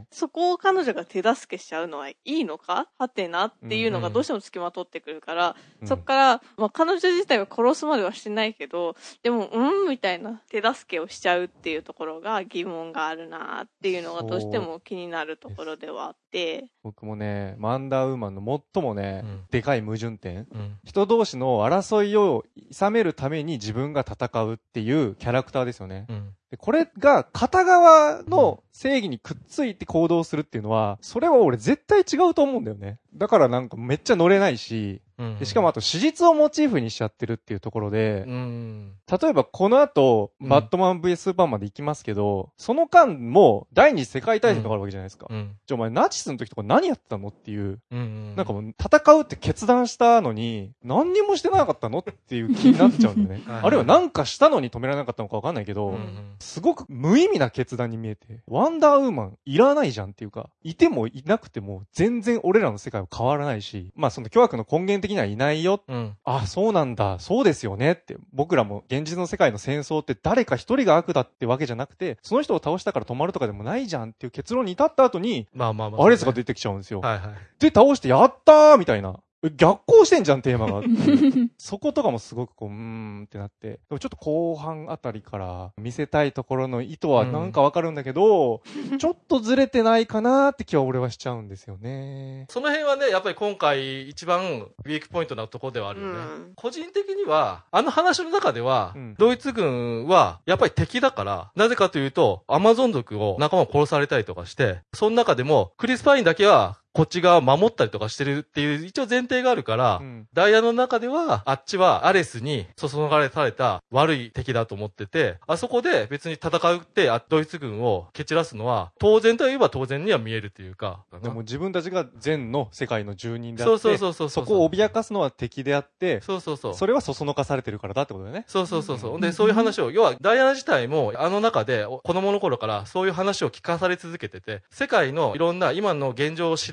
そこを彼女が手助けしちゃうのはいいのかはてなっていうのがどうしても付きまとってくるから、そっから、まあ彼女自体は殺すまではしてないけど、でも、みたいな手助けをしちゃうっていうところが疑問があるなっていうのがどうしても気になるところではあって。 僕もね、ワンダーウーマンの最もね、でかい矛盾点、人同士の争いを諌めるために自分が戦うっていうキャラクターですよね。でこれが片側の正義にくっついて行動するっていうのは、それは俺絶対違うと思うんだよね。だからなんかめっちゃ乗れないし、でしかもあと史実をモチーフにしちゃってるっていうところで、例えばこの後、バットマン VS スーパーマンで行きますけど、その間も第二次世界大戦とかあるわけじゃないですか。お前ナチスの時とか何やってたのっていう、なんかもう戦うって決断したのに、何にもしてなかったのっていう気になっちゃうんだよね。あるいは何かしたのに止められなかったのかわかんないけど、すごく無意味な決断に見えて、ワンダーウーマンいらないじゃんっていうか、いてもいなくても全然俺らの世界は変わらないし、まあその巨悪の根源的にはいないよ。あ、そうなんだ、そうですよねって、僕らも現実の世界の戦争って誰か一人が悪だってわけじゃなくて、その人を倒したから止まるとかでもないじゃんっていう結論に至った後に、アレスが出てきちゃうんですよ。で、倒してやったーみたいな。逆行してんじゃん、テーマが。そことかもすごくこう、ってなって。でもちょっと後半あたりから見せたいところの意図はなんかわかるんだけど、ちょっとずれてないかなーって気は俺はしちゃうんですよね。 その辺はね、やっぱり今回一番ウィークポイントなところではあるよね。個人的には、あの話の中では、ドイツ軍はやっぱり敵だから、なぜかというと、アマゾン族を仲間を殺されたりとかして、その中でもクリス・パインだけは、こっち側守ったりとかしてるっていう一応前提があるから、ダイヤの中ではあっちはアレスに注がれされた悪い敵だと思ってて、あそこで別に戦うってドイツ軍を蹴散らすのは当然といえば当然には見えるっていうか。 でも自分たちが全の世界の住人であって、そこを脅かすのは敵であって、それはそそのかされてるからだってことだよね。 で、そういう話を、要はダイアナ自体もあの中で子供の頃からそういう話を聞かされ続けてて、世界のいろんな今の現状を知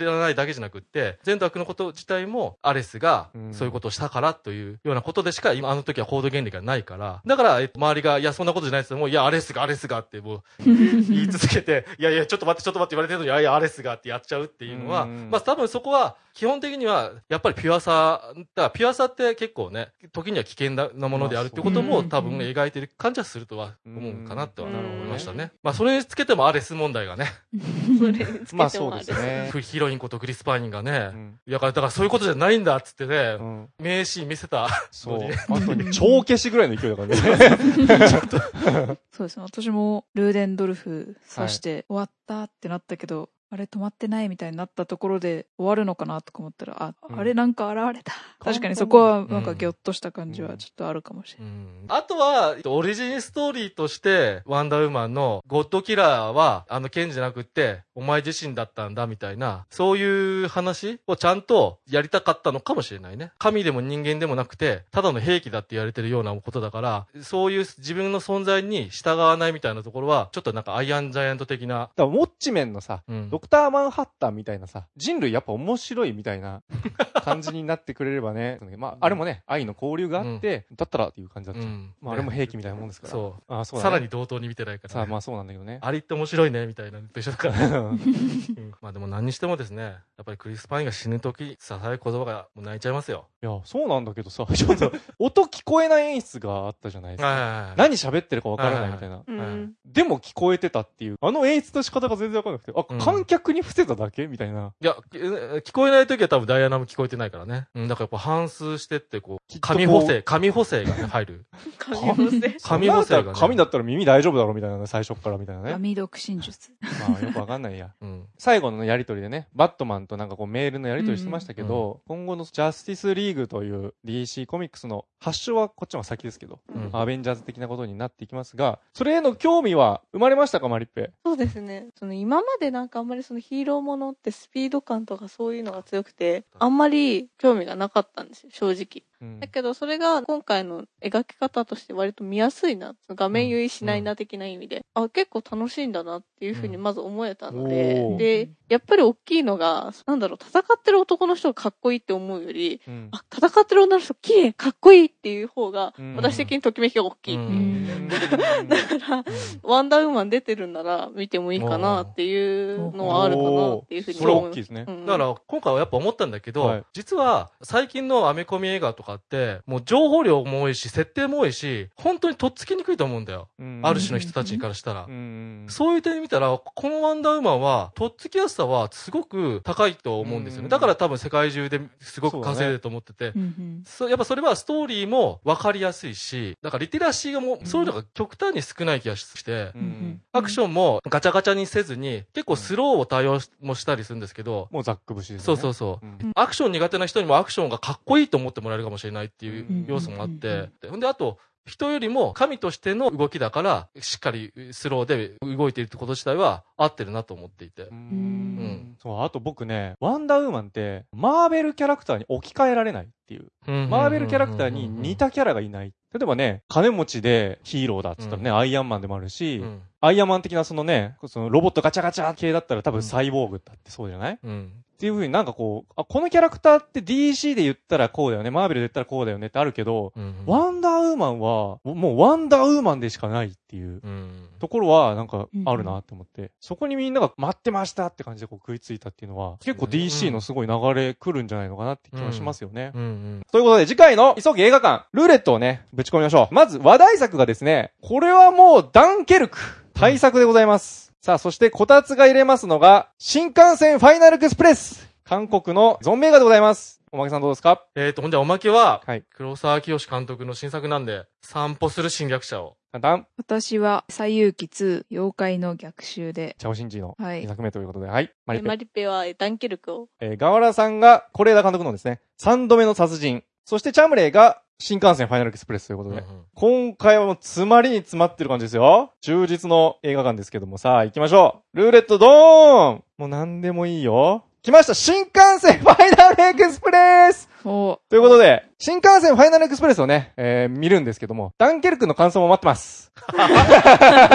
らないだけじゃなくって、善と悪のこと自体もアレスがそういうことをしたからというようなことでしか、今あの時は行動原理がないから、だから、周りが、いや、そんなことじゃないですよ。もう、いや、アレスがってもう、言い続けて、いや、ちょっと待って言われてるのに、いや、アレスがってやっちゃうっていうのは、まあ多分そこは、基本的には、やっぱりピュアさって結構ね、時には危険なものであるっていうことも多分描いてる感じはするとは思うかなとは思いましたね。まあそれにつけてもアレス問題がね。 それにつけてもまあそうですね。 ヒロインことクリス・パインがね、だからそういうことじゃないんだっつってね、名シーン見せた。 そう。あとに超消しぐらいの勢いだからね。 そうですね。私もルーデンドルフ刺して終わったってなったけど、あれ止まってないみたいになったところで終わるのかなとか思ったら、あれなんか現れた。確かにそこはなんかギョッとした感じはちょっとあるかもしれない。 あとは、オリジンストーリーとして、ワンダーウーマンのゴッドキラーは、ケンじゃなくって、お前自身だったんだみたいな、そういう話をちゃんとやりたかったのかもしれないね。神でも人間でもなくて、ただの兵器だって言われてるようなことだから、そういう自分の存在に従わないみたいなところは、ちょっとなんかアイアンジャイアント的な。 だからウォッチメンのさ、ドクターマンハッタンみたいなさ、人類やっぱ面白いみたいな感じになってくれればね。まあ、あれもね、愛の交流があって、だったらっていう感じだった。まあ、あれも兵器みたいなもんですから。 そう。 あ、そうだね。 さらに同等に見てないから、ね。 さあ、まあそうなんだけどね。 あれって面白いね、みたいなのと一緒だから。まあでも何にしてもですね、やっぱりクリス・パインが死ぬとき、ささやく言葉がもう泣いちゃいますよ。 いや、そうなんだけどさ、ちょっと、音聞こえない演出があったじゃないですか。何喋ってるかわからないみたいな。でも聞こえてたっていう、あの演出の仕方が全然わかんなくて、観客に伏せただけみたいな。 いや、聞こえないときは多分ダイアナも聞こえてないからね。だからやっぱ反数してってこう、紙補正がね、入る。紙補正がね。 紙だったら耳大丈夫だろみたいなね、最初からみたいなね。 紙読心術。 まあよくわかんないや。最後のやりとりでね、バットマンとなんかこうメールのやりとりしてましたけど、今後のジャスティスリーグという DC コミックスの発祥はこっちの先ですけど、アベンジャーズ的なことになっていきますが、それへの興味は生まれましたか、マリッペ？ そうですね。今までなんかあんまりそのヒーローものってスピード感とかそういうのが強くて、あんまり興味がなかったんですよ、正直。だけどそれが今回の描き方として割と見やすいな、画面優位しないな的な意味で、結構楽しいんだなっていうふうにまず思えたので、で、やっぱり大きいのが、戦ってる男の人がかっこいいって思うより、戦ってる女の人綺麗、かっこいいっていう方が、私的にときめきが大きいっていう。だから、ワンダーウーマン出てるんなら見てもいいかなっていうのはあるかなっていうふうに思います。 それ大きいですね。 だから今回はやっぱ思ったんだけど、実は最近のアメコミ映画とかって、もう情報量も多いし、設定も多いし、本当にとっつきにくいと思うんだよ。ある種の人たちからしたら。そういう点で見たら、このワンダーウーマンは、とっつきやすさはすごく高いと思うんですよね。だから多分世界中ですごく稼いでると思ってて、やっぱそれはストーリーも分かりやすいし、だからリテラシーがもう、そういうのが極端に少ない気がして、アクションもガチャガチャにせずに、結構スローを対応もしたりするんですけど、 もうザック節ですね。 そう。アクション苦手な人にもアクションがかっこいいと思ってもらえるかもしれないっていう要素もあって、ほんであと、人よりも神としての動きだから、しっかりスローで動いているってこと自体は合ってるなと思っていて。 そう、あと僕ね、ワンダーウーマンって、マーベルキャラクターに置き換えられないっていう。マーベルキャラクターに似たキャラがいない。例えばね、金持ちでヒーローだって言ったらね、アイアンマンでもあるし、アイアンマン的なそのロボットガチャガチャ系だったら多分サイボーグだってそうじゃない？っていう風になんかこう、このキャラクターって DC で言ったらこうだよね、マーベルで言ったらこうだよねってあるけど、ワンダーウーマンは、もうワンダーウーマンでしかないっていうところはなんかあるなと思って、そこにみんなが待ってましたって感じでこう食いついたっていうのは、結構 DC のすごい流れ来るんじゃないのかなって気がしますよね。ということで次回の急ぎ映画館、ルーレットをね、ぶち込みましょう。まず話題作がですね、これはもうダンケルク、大作でございます。さあ、そしてこたつが入れますのが、新幹線ファイナルエクスプレス。韓国のゾンビ映画でございます。おまけさんどうですか？ ほんでおまけは、黒沢清監督の新作なんで、散歩する侵略者を。 私は、西遊記2、妖怪の逆襲で。 チャオシンジの2作目ということで、はい。 マリペはダンケルクを。 ガワラさんが、是枝監督のですね、3度目の殺人。そしてチャムレイが、新幹線ファイナルエクスプレスということで、今回はもう詰まりに詰まってる感じですよ。充実の映画館ですけども、さあ行きましょう。ルーレットドーン。もう何でもいいよ。来ました、新幹線ファイナルエクスプレスということで、新幹線ファイナルエクスプレスをね、見るんですけども、ダンケルクの感想も待ってます。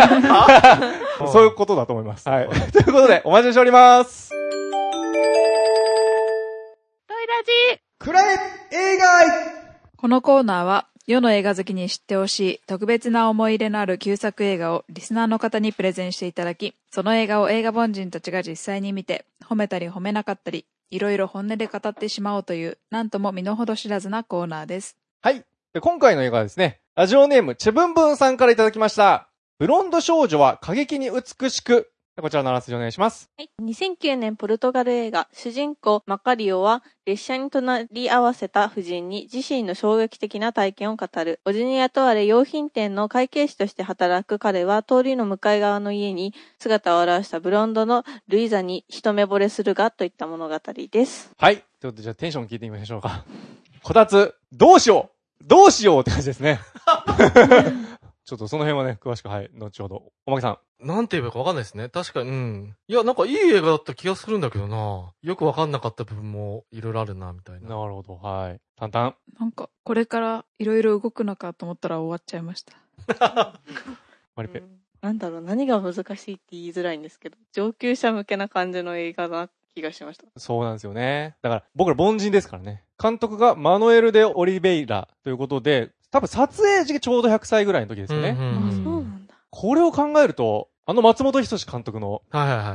そういうことだと思います。はい。ということで、お待ちしております。 ジくらえ映画愛。 このコーナーは世の映画好きに知ってほしい特別な思い入れのある旧作映画をリスナーの方にプレゼンしていただき、その映画を映画凡人たちが実際に見て褒めたり褒めなかったり、いろいろ本音で語ってしまおうという、なんとも身の程知らずなコーナーです。 はい。で今回の映画はですね、ラジオネームチェブンブンさんからいただきました。ブロンド少女は過激に美しく。こちらのあらすじお願いします。 はい。2009年ポルトガル映画、主人公マカリオは列車に隣り合わせた夫人に自身の衝撃的な体験を語る。叔父に雇われ洋品店の会計士として働く彼は通りの向かい側の家に姿を現したブロンドのルイザに一目惚れするがといった物語です。 はい。ということでじゃあテンション聞いてみましょうか。こたつ、どうしようって感じですね。ちょっとその辺はね、詳しく、はい、後ほど。おまけさん。 なんて言えばいいかわかんないですね。確かに、いや、なんかいい映画だった気がするんだけどな。よくわかんなかった部分もいろいろあるな、みたいな。 なるほど、はい。タンタン。 なんか、これからいろいろ動くのかと思ったら終わっちゃいました。 マリペ。 なんだろう、何が難しいって言いづらいんですけど、上級者向けな感じの映画な気がしました。 そうなんですよね。だから、僕ら凡人ですからね。監督がマノエル・デ・オリベイラということで、多分撮影時期ちょうど100歳ぐらいの時ですよね。 そうなんだ。 これを考えると、松本人志監督の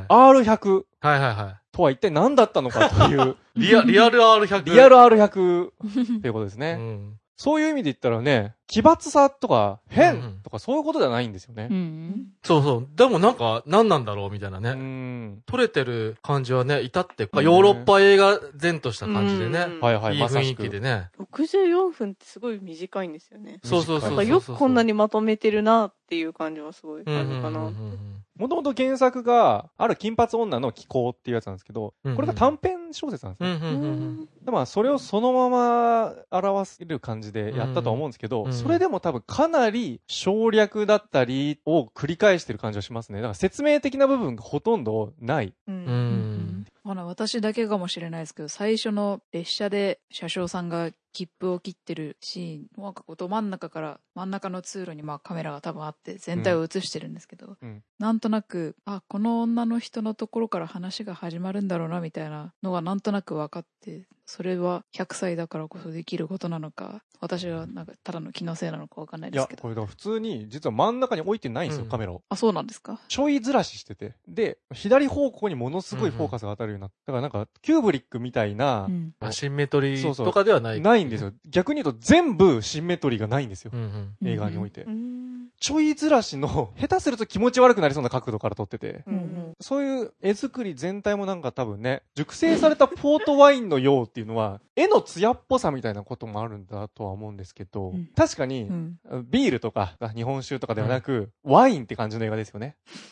R100 とは一体何だったのかという。 リアル R100。 リアル R100 っていうことですね。そういう意味で言ったらね、奇抜さとか変とかそういうことではないんですよね。 そうそう。でもなんか何なんだろうみたいなね。撮れてる感じはね、至って、ヨーロッパ映画前とした感じでね。 はいはい、 いい雰囲気でね。 64分ってすごい短いんですよね。 そうそうそう。 よくこんなにまとめてるなっていう感じはすごい感じかな。 もともと原作が、ある金髪女の気候っていうやつなんですけど、これが短編小説なんですね。でまあ、それをそのまま表せる感じでやったとは思うんですけど、それでも多分かなり省略だったりを繰り返してる感じがしますね。だから説明的な部分がほとんどない。 私だけかもしれないですけど、最初の列車で車掌さんが切符を切ってるシーン、なんかこうど真ん中から真ん中の通路にカメラが多分あって全体を映してるんですけど、なんとなく、この女の人のところから話が始まるんだろうなみたいなのがなんとなく分かって、それは100歳だからこそできることなのか、私はなんかただの気のせいなのか分かんないですけど。 いや、これだから普通に実は真ん中に置いてないんですよ、カメラを。 そうなんですか。 ちょいずらししてて。で、左方向にものすごいフォーカスが当たるようになって、だからなんかキューブリックみたいな、 アシンメトリーとかではない。 ないんですよ。逆に言うと全部シンメトリーがないんですよ。映画において。ちょいずらしの、下手すると気持ち悪くなりそうな角度から撮ってて、そういう絵作り全体もなんか多分ね、熟成されたポートワインのようっていうのは、絵の艶っぽさみたいなこともあるんだとは思うんですけど、確かに、ビールとか日本酒とかではなく、ワインって感じの映画ですよね。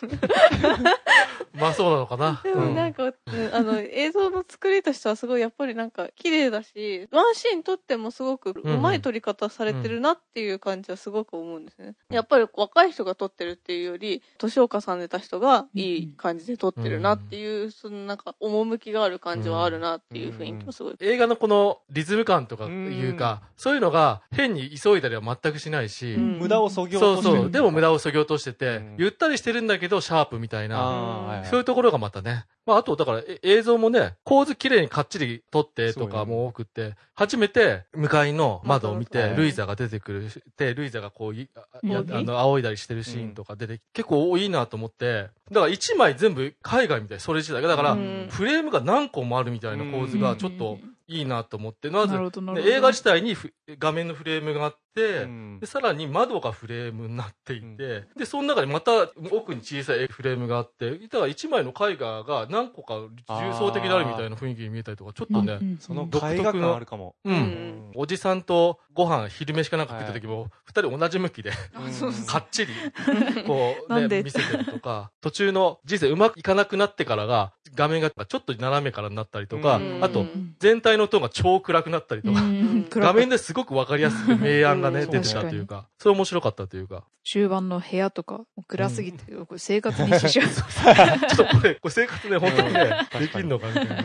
まあそうなのかな。 でもなんか、映像の作りとしてはすごいやっぱりなんか綺麗だし、ワンシーン撮ってもすごく上手い撮り方されてるなっていう感じはすごく思うんですね。やっぱり若い人が撮ってるっていうより、年を重ねた人がいい感じで撮ってるなっていう、そのなんか趣がある感じはあるなっていう雰囲気もすごい。 映画のこのリズム感とかいうか、そういうのが変に急いだりは全くしないし、 無駄を削ぎ落としてる。 そうそう。でも無駄を削ぎ落としてて、ゆったりしてるんだけどシャープみたいな。そういうところがまたね。あと、だから、映像もね、構図綺麗にかっちり撮ってとかも多くって、初めて向かいの窓を見て、ルイザが出てくるで、ルイザがこう、仰いだりしてるシーンとか出て、結構いいなと思って、だから一枚全部海外みたい、それ自体が。だから、フレームが何個もあるみたいな構図がちょっといいなと思って、まず、映画自体に画面のフレームがあって、で、さらに窓がフレームになっていて、で、その中にまた奥に小さいフレームがあって、だから一枚の絵画が何個か重層的になるみたいな雰囲気に見えたりとか、ちょっとね、 その絵画感あるかも。 おじさんとご飯、昼飯かなんか食った時も、二人同じ向きで、かっちり、こう、ね、見せてるとか、途中の人生うまくいかなくなってからが、画面がちょっと斜めからになったりとか、あと、全体のトーンが超暗くなったりとか、画面ですごくわかりやすく明暗がね、出てたというか、それ面白かったというか。 終盤の部屋とか、暗すぎて、生活に支障。 ちょっとこれ生活ね、本当にね、できんのかみたいな。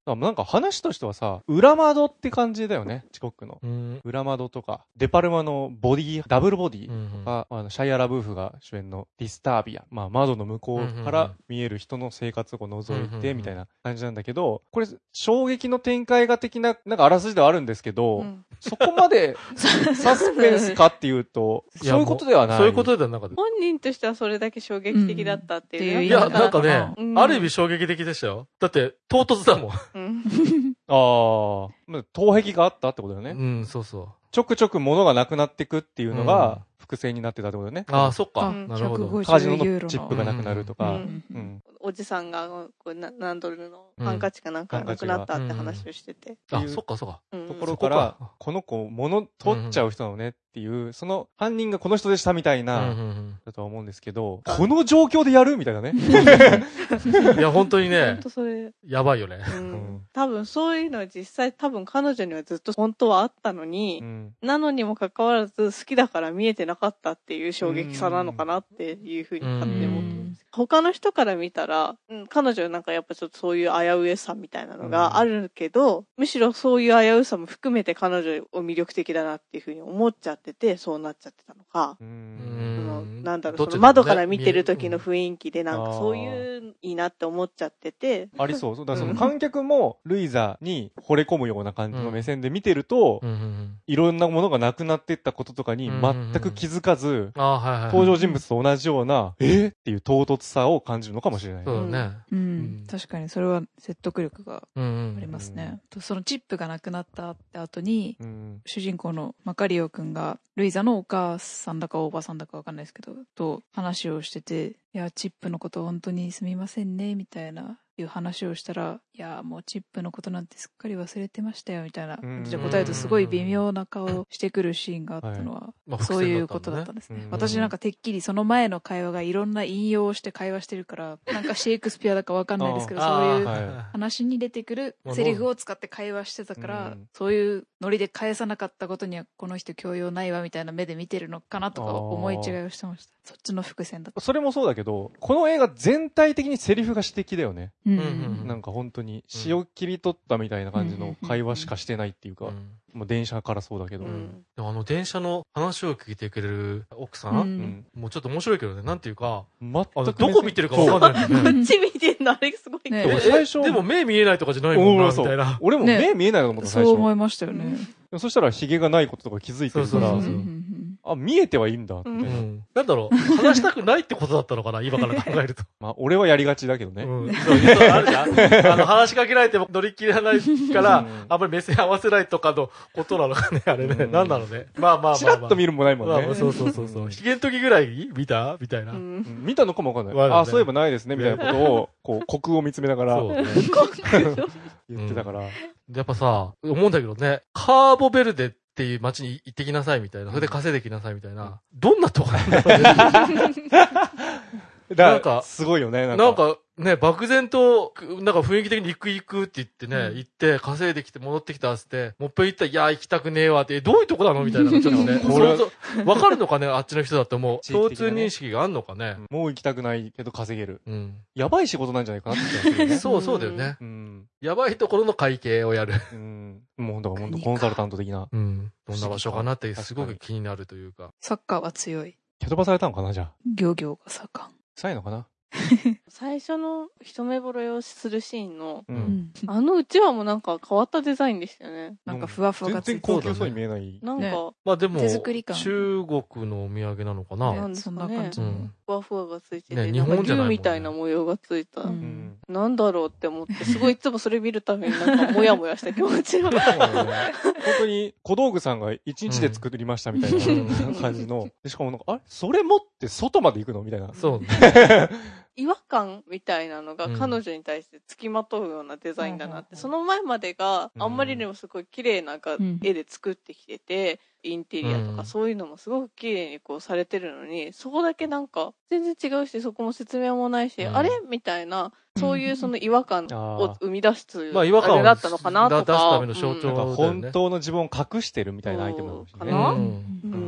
なんか話としてはさ、裏窓って感じだよね、チコックの。裏窓とか、デパルマのダブルボディとか、シャイア・ラブーフが主演のディスタービア。まあ窓の向こうから見える人の生活をこう覗いてみたいな感じなんだけど、これ衝撃の展開画的な、なんかあらすじではあるんですけど、そこまでサスペンスかっていうと、そういうことではない。 そういうことではなかった。 本人としてはそれだけ衝撃的だったっていう。 いや、なんかね、ある意味衝撃的でしたよ。だって、唐突だもん。 盗壁があったってことだよね。 うん、そうそう。 ちょくちょく物がなくなってくっていうのが、伏線になってたってことだよね。 ああ、そっか。なるほど。 カジノのチップがなくなるとか。 おじさんが何ドルのハンカチかなんかなくなったって話をしてて。 あ、そっかそっか。 ところから、この子物取っちゃう人なのねっていう、その犯人がこの人でしたみたいな、だとは思うんですけど、この状況でやるみたいなね。 いや、本当にね、 本当それ。 やばいよね。 多分そういうのは実際多分彼女にはずっと本当はあったのに、なのにもかかわらず好きだから見えてなかったっていう衝撃さなのかなっていうふうに勝手に思ってます。他の人から見たら、彼女なんかやっぱちょっとそういう危うさみたいなのがあるけど、むしろそういう危うさも含めて彼女を魅力的だなっていうふうに思っちゃってて、そうなっちゃってたのか。なんだろう、その窓から見てる時の雰囲気でなんかそういういいなって思っちゃってて。 ありそう。だからその観客もルイザに惚れ込むような感じの目線で見てると、いろんなものがなくなっていったこととかに全く気づかず、登場人物と同じような、っていう唐突さを感じるのかもしれない。 そうね。 確かにそれは説得力がありますね。そのチップがなくなったって後に、主人公のマカリオくんが、ルイザのお母さんだかおばさんだかわかんないですけど、と話をしてて、いや、チップのこと本当にすみませんね、みたいな、いう話をしたら、いや、もうチップのことなんてすっかり忘れてましたよ、みたいな感じで答えるとすごい微妙な顔をしてくるシーンがあったのは、そういうことだったんですね。私なんかてっきりその前の会話がいろんな引用をして会話してるから、なんかシェイクスピアだかわかんないですけど、そういう話に出てくるセリフを使って会話してたから、そういうノリで返さなかったことにはこの人教養ないわみたいな目で見てるのかなとか思い違いをしてました。そっちの伏線だった。 それもそうだけど、この映画全体的にセリフが詩的だよね。なんか本当に詩を切り取ったみたいな感じの会話しかしてないっていうか、もう電車からそうだけど。 でも電車の話を聞いてくれる奥さん、もうちょっと面白いけどね、なんていうか、どこ見てるかわかんないんだよね。 こっち見てんのあれすごいね。 最初。 でも目見えないとかじゃないもんな、みたいな。 俺も目見えないと思った最初。 そう思いましたよね。 そしたらヒゲがないこととか気づいてるから、あ、見えてはいいんだって。 なんだろう、話したくないってことだったのかな、今から考えると。 まあ、俺はやりがちだけどね。 そう、あるじゃん。話しかけられても乗り切れないから、あんまり目線合わせないとかのことなのかね、あれね。なんだろうね。まあ。 チラッと見るもないもんね。 そう。ヒゲの時ぐらい見たみたいな。 見たのかもわかんない。あ、そういえばないですね、みたいなことを、こう、虚空を見つめながら。言ってたから。 やっぱさ、思うんだけどね、カーボベルデっていう街に行ってきなさいみたいな。それで稼いできなさいみたいな。どんなとこなんだろうね。 なんか、すごいよね。 なんかね、漠然と、なんか雰囲気的に行くって言ってね、行って稼いできて戻ってきたっつって、もっぺん行ったら、いや、行きたくねえわって、どういうとこなのみたいな。ちょっとね、わかるのかね、あっちの人だって思う。共通認識があんのかね。 もう行きたくないけど稼げる。やばい仕事なんじゃないかなって気がするね。 そうだよね。やばいところの会計をやる。 もう、だから本当コンサルタント的な。 どんな場所かなってすごく気になるというか。 サッカーは強い。 蹴飛ばされたのかな、じゃあ。 漁業が盛ん。 臭いのかな。 最初の一目惚れをするシーンの、あのうちわもなんか変わったデザインでしたよね。 なんかふわふわがついてる。 全然高級そうに見えない。 なんか、 まあでも、 手作り感。 中国のお土産なのかな。 なんですかね。 そんな感じ。 ふわふわがついてて、 日本じゃないみたいな模様がついた。なんだろうって思って、すごいいつもそれ見るためになんかモヤモヤした気持ちが。 本当に小道具さんが一日で作りましたみたいな感じの。しかもなんか、あれそれ持って外まで行くのみたいな。 そうね。 違和感みたいなのが彼女に対して付きまとうようなデザインだなって、その前までがあんまりにもすごい綺麗な絵で作ってきてて、インテリアとかそういうのもすごく綺麗にこうされてるのに、そこだけなんか全然違うし、そこも説明もないし、あれみたいな、そういうその違和感を生み出す、 あれだったのかなとか。出すための象徴本当の自分を隠してるみたいなアイテムなのかな。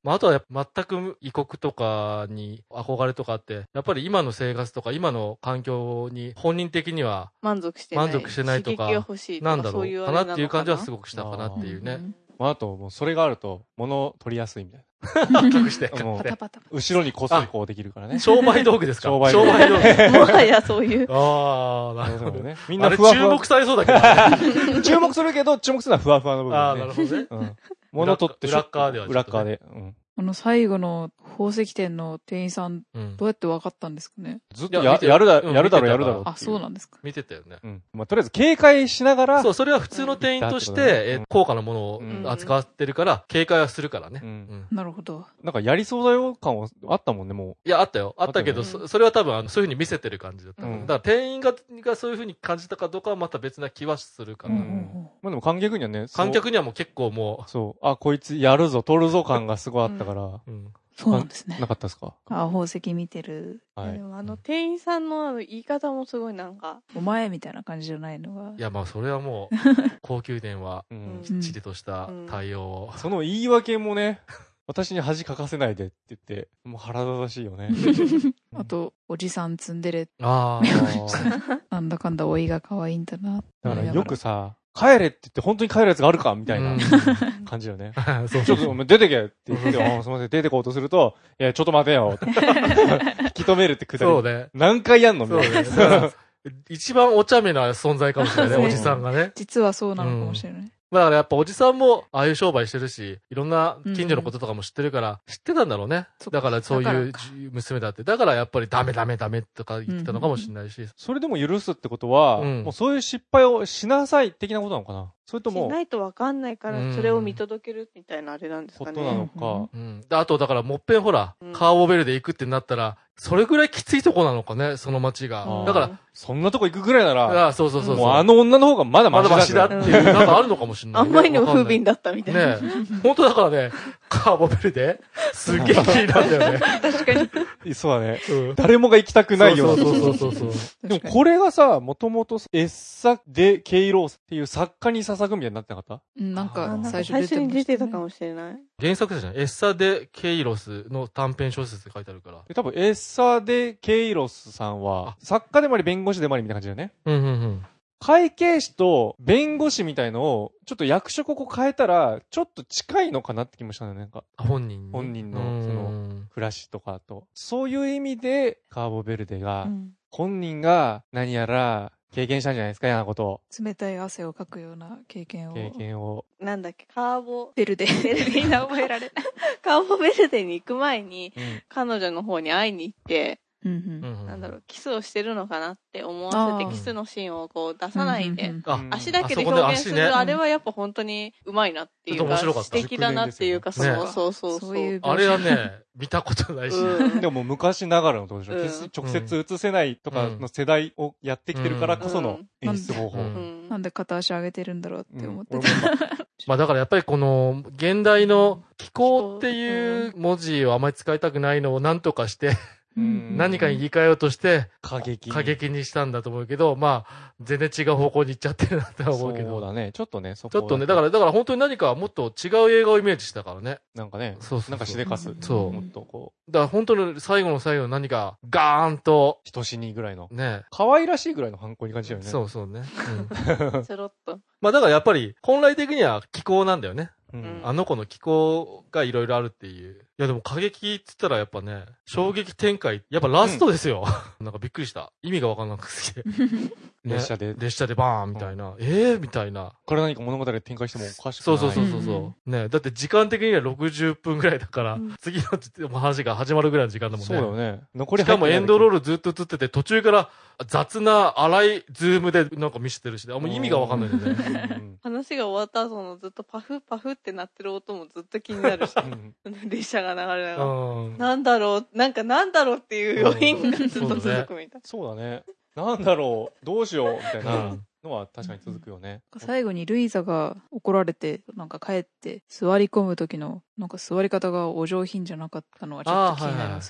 まあ、あとはやっぱ全く異国とかに憧れとかあって、やっぱり今の生活とか今の環境に本人的には満足してないとか、 刺激が欲しいとかなんだろそういううかあれなのかななっていう感じはすごくしたかなっていうね。 まあ、あと、もうそれがあると、物取りやすいみたい隠して。 な。もうパタパタパタ。 後ろにこっそりこうできるからね。 商売道具ですか？ 商売道具具。 もはやそういう。 ああ、なるほど。 ね。みみんなふわふわ。 注目されそうだけどね。 注目するけど、注目するのはふわふわの部分、ね。 ああ、なるほどね。 うん。物取って裏側ではちょっとね裏側で。うん。 最後の宝石店の店員さん、 うんどうやって分かったんですかね。 ずっといや見てやるだうんろうっていうあ、そうなんですか。 見てたよね。 うん。まあ、とりあえず警戒しながら、 そう、それは普通の店員としうんて、高価なものをうん扱ってるから、警戒はするからね。 うんうんなるほど。 なんかやりそうだよ感はあったもんね、もいや、あったよ。あったけど、 あったよねそれは多分、そういう風に見せてる感じだった。 うんだから、店員がそういう風に感じたかどうかはまた別な気はするかう。 な。 まあでも観客にはね、 観客にはもう結構もそう、あ、こいつやるぞ、取るぞ感がすごいあったから、 う、うん。 そうなんですねな。かったですか？ あ、宝石見てる。 はいで。も店員さんの言い方もすごいなんか、 お前みたいな感じじゃないのが。 いや、まあ、それはもう、高級店は、 うんきっちりとした対応を。 その言い訳もね、私に恥かかせないでって言って、もう腹立たしいよね。 あと、おじさんツンデレ、 ああ。 なんだかんだ老いが可愛いんだな。 だからよくさ、帰れって言って本当に帰るやつがあるかみたいなうん感じよね。 そうちょっとお前出てけって言って、あすみません、出てこうとすると、いや、ちょっと待てよ。引き止めるってくだり。 そうね。 何回やんのみたいな。 そうね。一番お茶目な存在かもしれないね、おじさんがね。 実はそうなのかもしれない。 だからやっぱおじさんもああいう商売してるし、いろんな近所のこととかも知ってるから、知ってたんだろうね。だからそういう娘だって。だからやっぱりダメダメダメとか言ってたのかもしれないし。 それでも許すってことは、 うんもうそういう失敗をしなさい的なことなのかな？それとしも、 ないとわかんないから、それを見届けるみたいなあれなんですかことなのね。 か。 うん。であとだからもっぺんほら、 うんカーボベルで行くってなったら、それぐらいきついとこなのかね、その街があー。 だから、 そんなとこ行くぐらいなら、 あそうそうそうそう。 もうあの女の方がまだまだマシだっていう、なんかあるのかもしれないね。 あんまりにもわかんない不憫だったみたいな。 ねえ。本当だからね、カーボベルで、すっげえ気になるんだよね。 確かに。 そうだね。 うん。 誰もが行きたくないような。 そうそうそうそう。 でもこれがさ、もともとエッサ・デ・ケイロースっていう作家に捧ぐみたいになってなかった？ うん、なんかなんか最初最初に出てたかも。 もしれない。 原作者じゃん。エッサ・デ・ケイロスの短編小説って書いてあるから。 で多分エッサ・デ・ケイロスさんは、作家でもあり弁護士でもありみたいな感じだよね。 うんうんうん。 会計士と弁護士みたいのを、ちょっと役職をこう変えたら、ちょっと近いのかなって気もしたのよね。なんか、 本人に。 本人のうんその暮らしとかと。そういう意味で、カーボベルデが、 うん本人が何やら経験したんじゃないですか、嫌なことを。 冷たい汗をかくような経験を。 経験を。 なんだっけ、カーボベルデ。ベルデな覚えられない。 カーボベルデに行く前に、 うん。 彼女の方に会いに行って、 うんうんなんだろう、キスをしてるのかなって思わせて、 あーキスのシーンをこう出さないで、 あうん足だけであそこで表現する、 足ねあれはやっぱ本当にうまいなっていうか、 ちょっと面白かった素敵だなっていうか、 熟練ですよねそうそうそう。 そういうあれはね、見たことないし。 うんでも昔ながらのとこでしょ、 うん直接映せないとかの世代をやってきてるからこその演出方法。 うんうんなんで片足上げてるんだろうって思って俺た。 もまあだからやっぱりこの、現代の気候っていう文字をあまり使いたくないのを何とかして、 うん何かに言い換えようとして、 過激。 過激にしたんだと思うけど、まあ、全然違う方向に行っちゃってるなって思うけど。 そうだね。ちょっとね、そこちょっとね、だから本当に何かもっと違う映画をイメージしたからね。 なんかね、 そうそうそうなんかしでかす。 そうもっとこう、 だから本当に最後の最後の何か、ガーンと、 人死にぐらいの。 ね。 可愛らしいぐらいの反抗に感じだよね。 そうそうね。うん。 ちょろっと。 まあだからやっぱり、本来的には気候なんだよね。 うん。 あの子の気候がいろいろあるっていう。いやでも過激って言ったらやっぱね、衝撃展開、やっぱラストですよ。なんかびっくりした。意味がわかんなくて。ね列車で列車でバーンみたいな。みたいな。 これ何か物語で展開してもおかしくない。 そうそうそうそう。ねだって時間的には60分ぐらいだから、次の話が始まるぐらいの時間だもんね。 そうだよね。残りしかもエンドロール。 ルずっと映ってて、途中から雑な荒いズームでなんか見せてるし、もう意味がわかんないよね。 うん話が終わった後のずっとパフパフって鳴ってる音もずっと気になるし、 うん列車が流れながら。 うん。 なんだろうっていう余韻がずっと続くみたいそうだね。なんだろう、どうしよう、みたいなうんのは確かに続くよね。 最後にルイザが怒られて、なんか帰って座り込む時の、なんか座り方がお上品じゃなかったのはちょっと気になりますよね。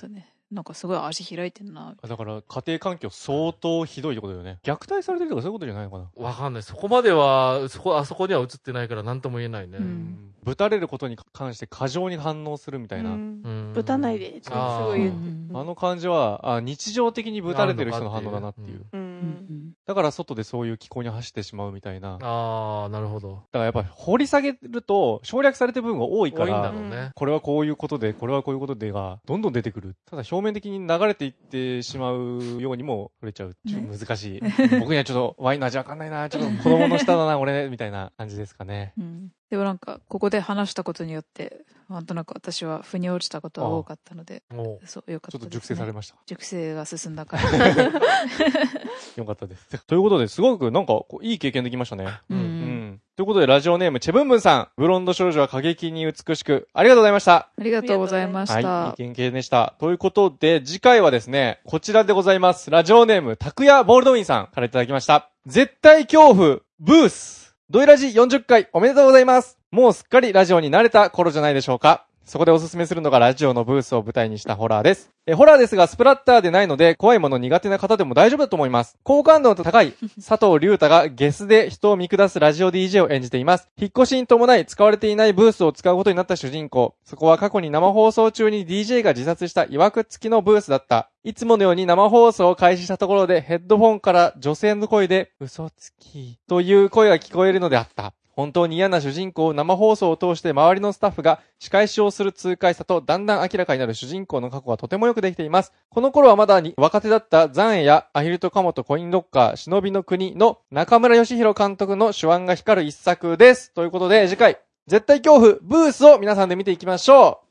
なんかすごい足開いてんな。 だから家庭環境相当ひどいってことだよね。虐待されてるとかそういうことじゃないのかな。 わかんない。そこまでは、あそこには映ってないから何とも言えないね。 ぶたれることに関して過剰に反応するみたいな。 ぶたないでってすごい言って。 あの感じは、日常的にぶたれてる人の反応だなっていう。だから外でそういう気候に走ってしまうみたいな。 ああ、なるほど。 だからやっぱ掘り下げると省略されてる部分が多いから、 多いんだろうね。 これはこういうことで、これはこういうことでが、どんどん出てくる。ただ表面的に流れていってしまうようにも触れちゃう。ちょっと難しい。僕にはちょっとワインの味わかんないな、ちょっと子供の舌だな、俺、みたいな感じですかね。 でもなんか、ここで話したことによって、なんとなく私は腑に落ちたことは多かったので、そう、よかったです、ね。ちょっと熟成されました。 熟成が進んだから。 よかったです。ということで、すごくなんか、いい経験できましたね。ということで、ラジオネーム、チェブンブンさん。ブロンド少女は過激に美しく、ありがとうございました。 ありがとうございました。 はい、いい経験でした。ということで、次回はですね、こちらでございます。ラジオネーム、タクヤボールドウィンさんからいただきました。絶対恐怖、ブース。ドイラジ40回おめでとうございます。もうすっかりラジオに慣れた頃じゃないでしょうか。そこでおすすめするのがラジオのブースを舞台にしたホラーです。ホラーですがスプラッターでないので怖いもの苦手な方でも大丈夫だと思います。好感度の高い佐藤隆太がゲスで人を見下すラジオ DJ を演じています。引っ越しに伴い使われていないブースを使うことになった主人公。そこは過去に生放送中に DJ が自殺した曰く付きのブースだった。いつものように生放送を開始したところでヘッドフォンから女性の声で嘘つきという声が聞こえるのであった。本当に嫌な主人公を生放送を通して周りのスタッフが仕返しをする痛快さとだんだん明らかになる主人公の過去がとてもよくできています。この頃はまだに若手だったザンエやアヒルとカモとコインロッカー忍びの国の中村義弘監督の手腕が光る一作です。ということで次回絶対恐怖ブースを皆さんで見ていきましょう。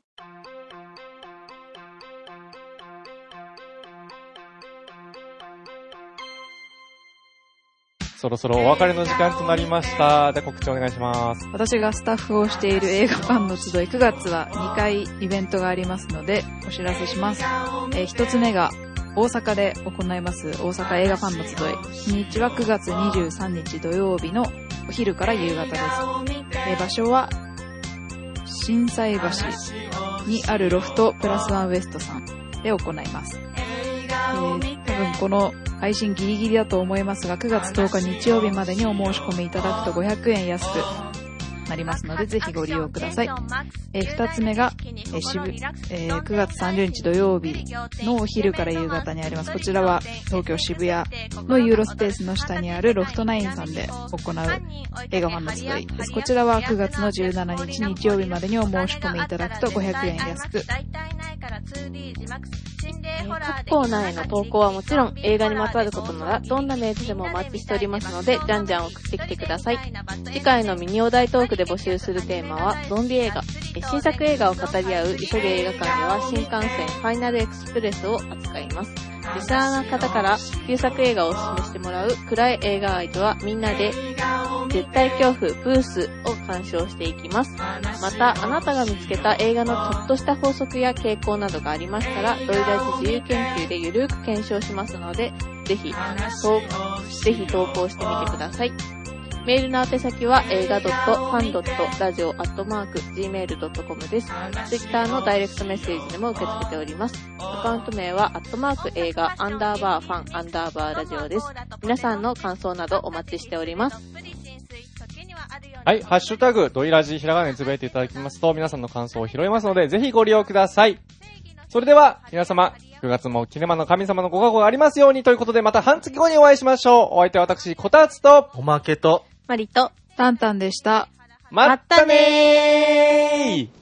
そろそろお別れの時間となりました。で、告知お願いします。 私がスタッフをしている映画ファンの集い、9月は2回イベントがありますので、お知らせします。1つ目が大阪で行います大阪映画ファンの集い。日にちは9月23日土曜日のお昼から夕方です。場所は心斎橋にあるロフトプラスワンウエストさんで行います。多分この配信ギリギリだと思いますが、9月10日日曜日までにお申し込みいただくと500円安くなりますので、ぜひご利用ください。2つ目が、9月30日土曜日のお昼から夕方にあります。こちらは東京渋谷のユーロスペースの下にあるロフト9さんで行う映画ファンの集いです。こちらは9月の17日日曜日までにお申し込みいただくと500円安く。 各コーナーへの投稿はもちろん、映画にまつわることならどんなメールでもお待ちしておりますので、じゃんじゃん送ってきてください。次回のミニお題トークで募集するテーマはゾンビ映画。新作映画を語り合う急げ映画館では新幹線ファイナルエクスプレスを扱います。リスナーの方から旧作映画をおすすめしてもらう暗い映画愛とはみんなで絶対恐怖ブースを鑑賞していきます。またあなたが見つけた映画のちょっとした法則や傾向などがありましたら、ドイラジ自由研究でゆるく検証しますので、ぜひ投稿してみてください。メールの宛先は映画.fan.radio@gmail.com です。ツイッターのダイレクトメッセージでも受け付けております。アカウント名は映画_fan_ ラジオです。皆さんの感想などお待ちしております。 はい、ハッシュタグドイラジひらがなでつぶやいていただきますと皆さんの感想を拾えますので、ぜひご利用ください。それでは皆様、9月もキネマの神様のご加護がありますようにということで、また半月後にお会いしましょう。お相手は私こたつとおまけとマリとタンタンでした。 まったねー。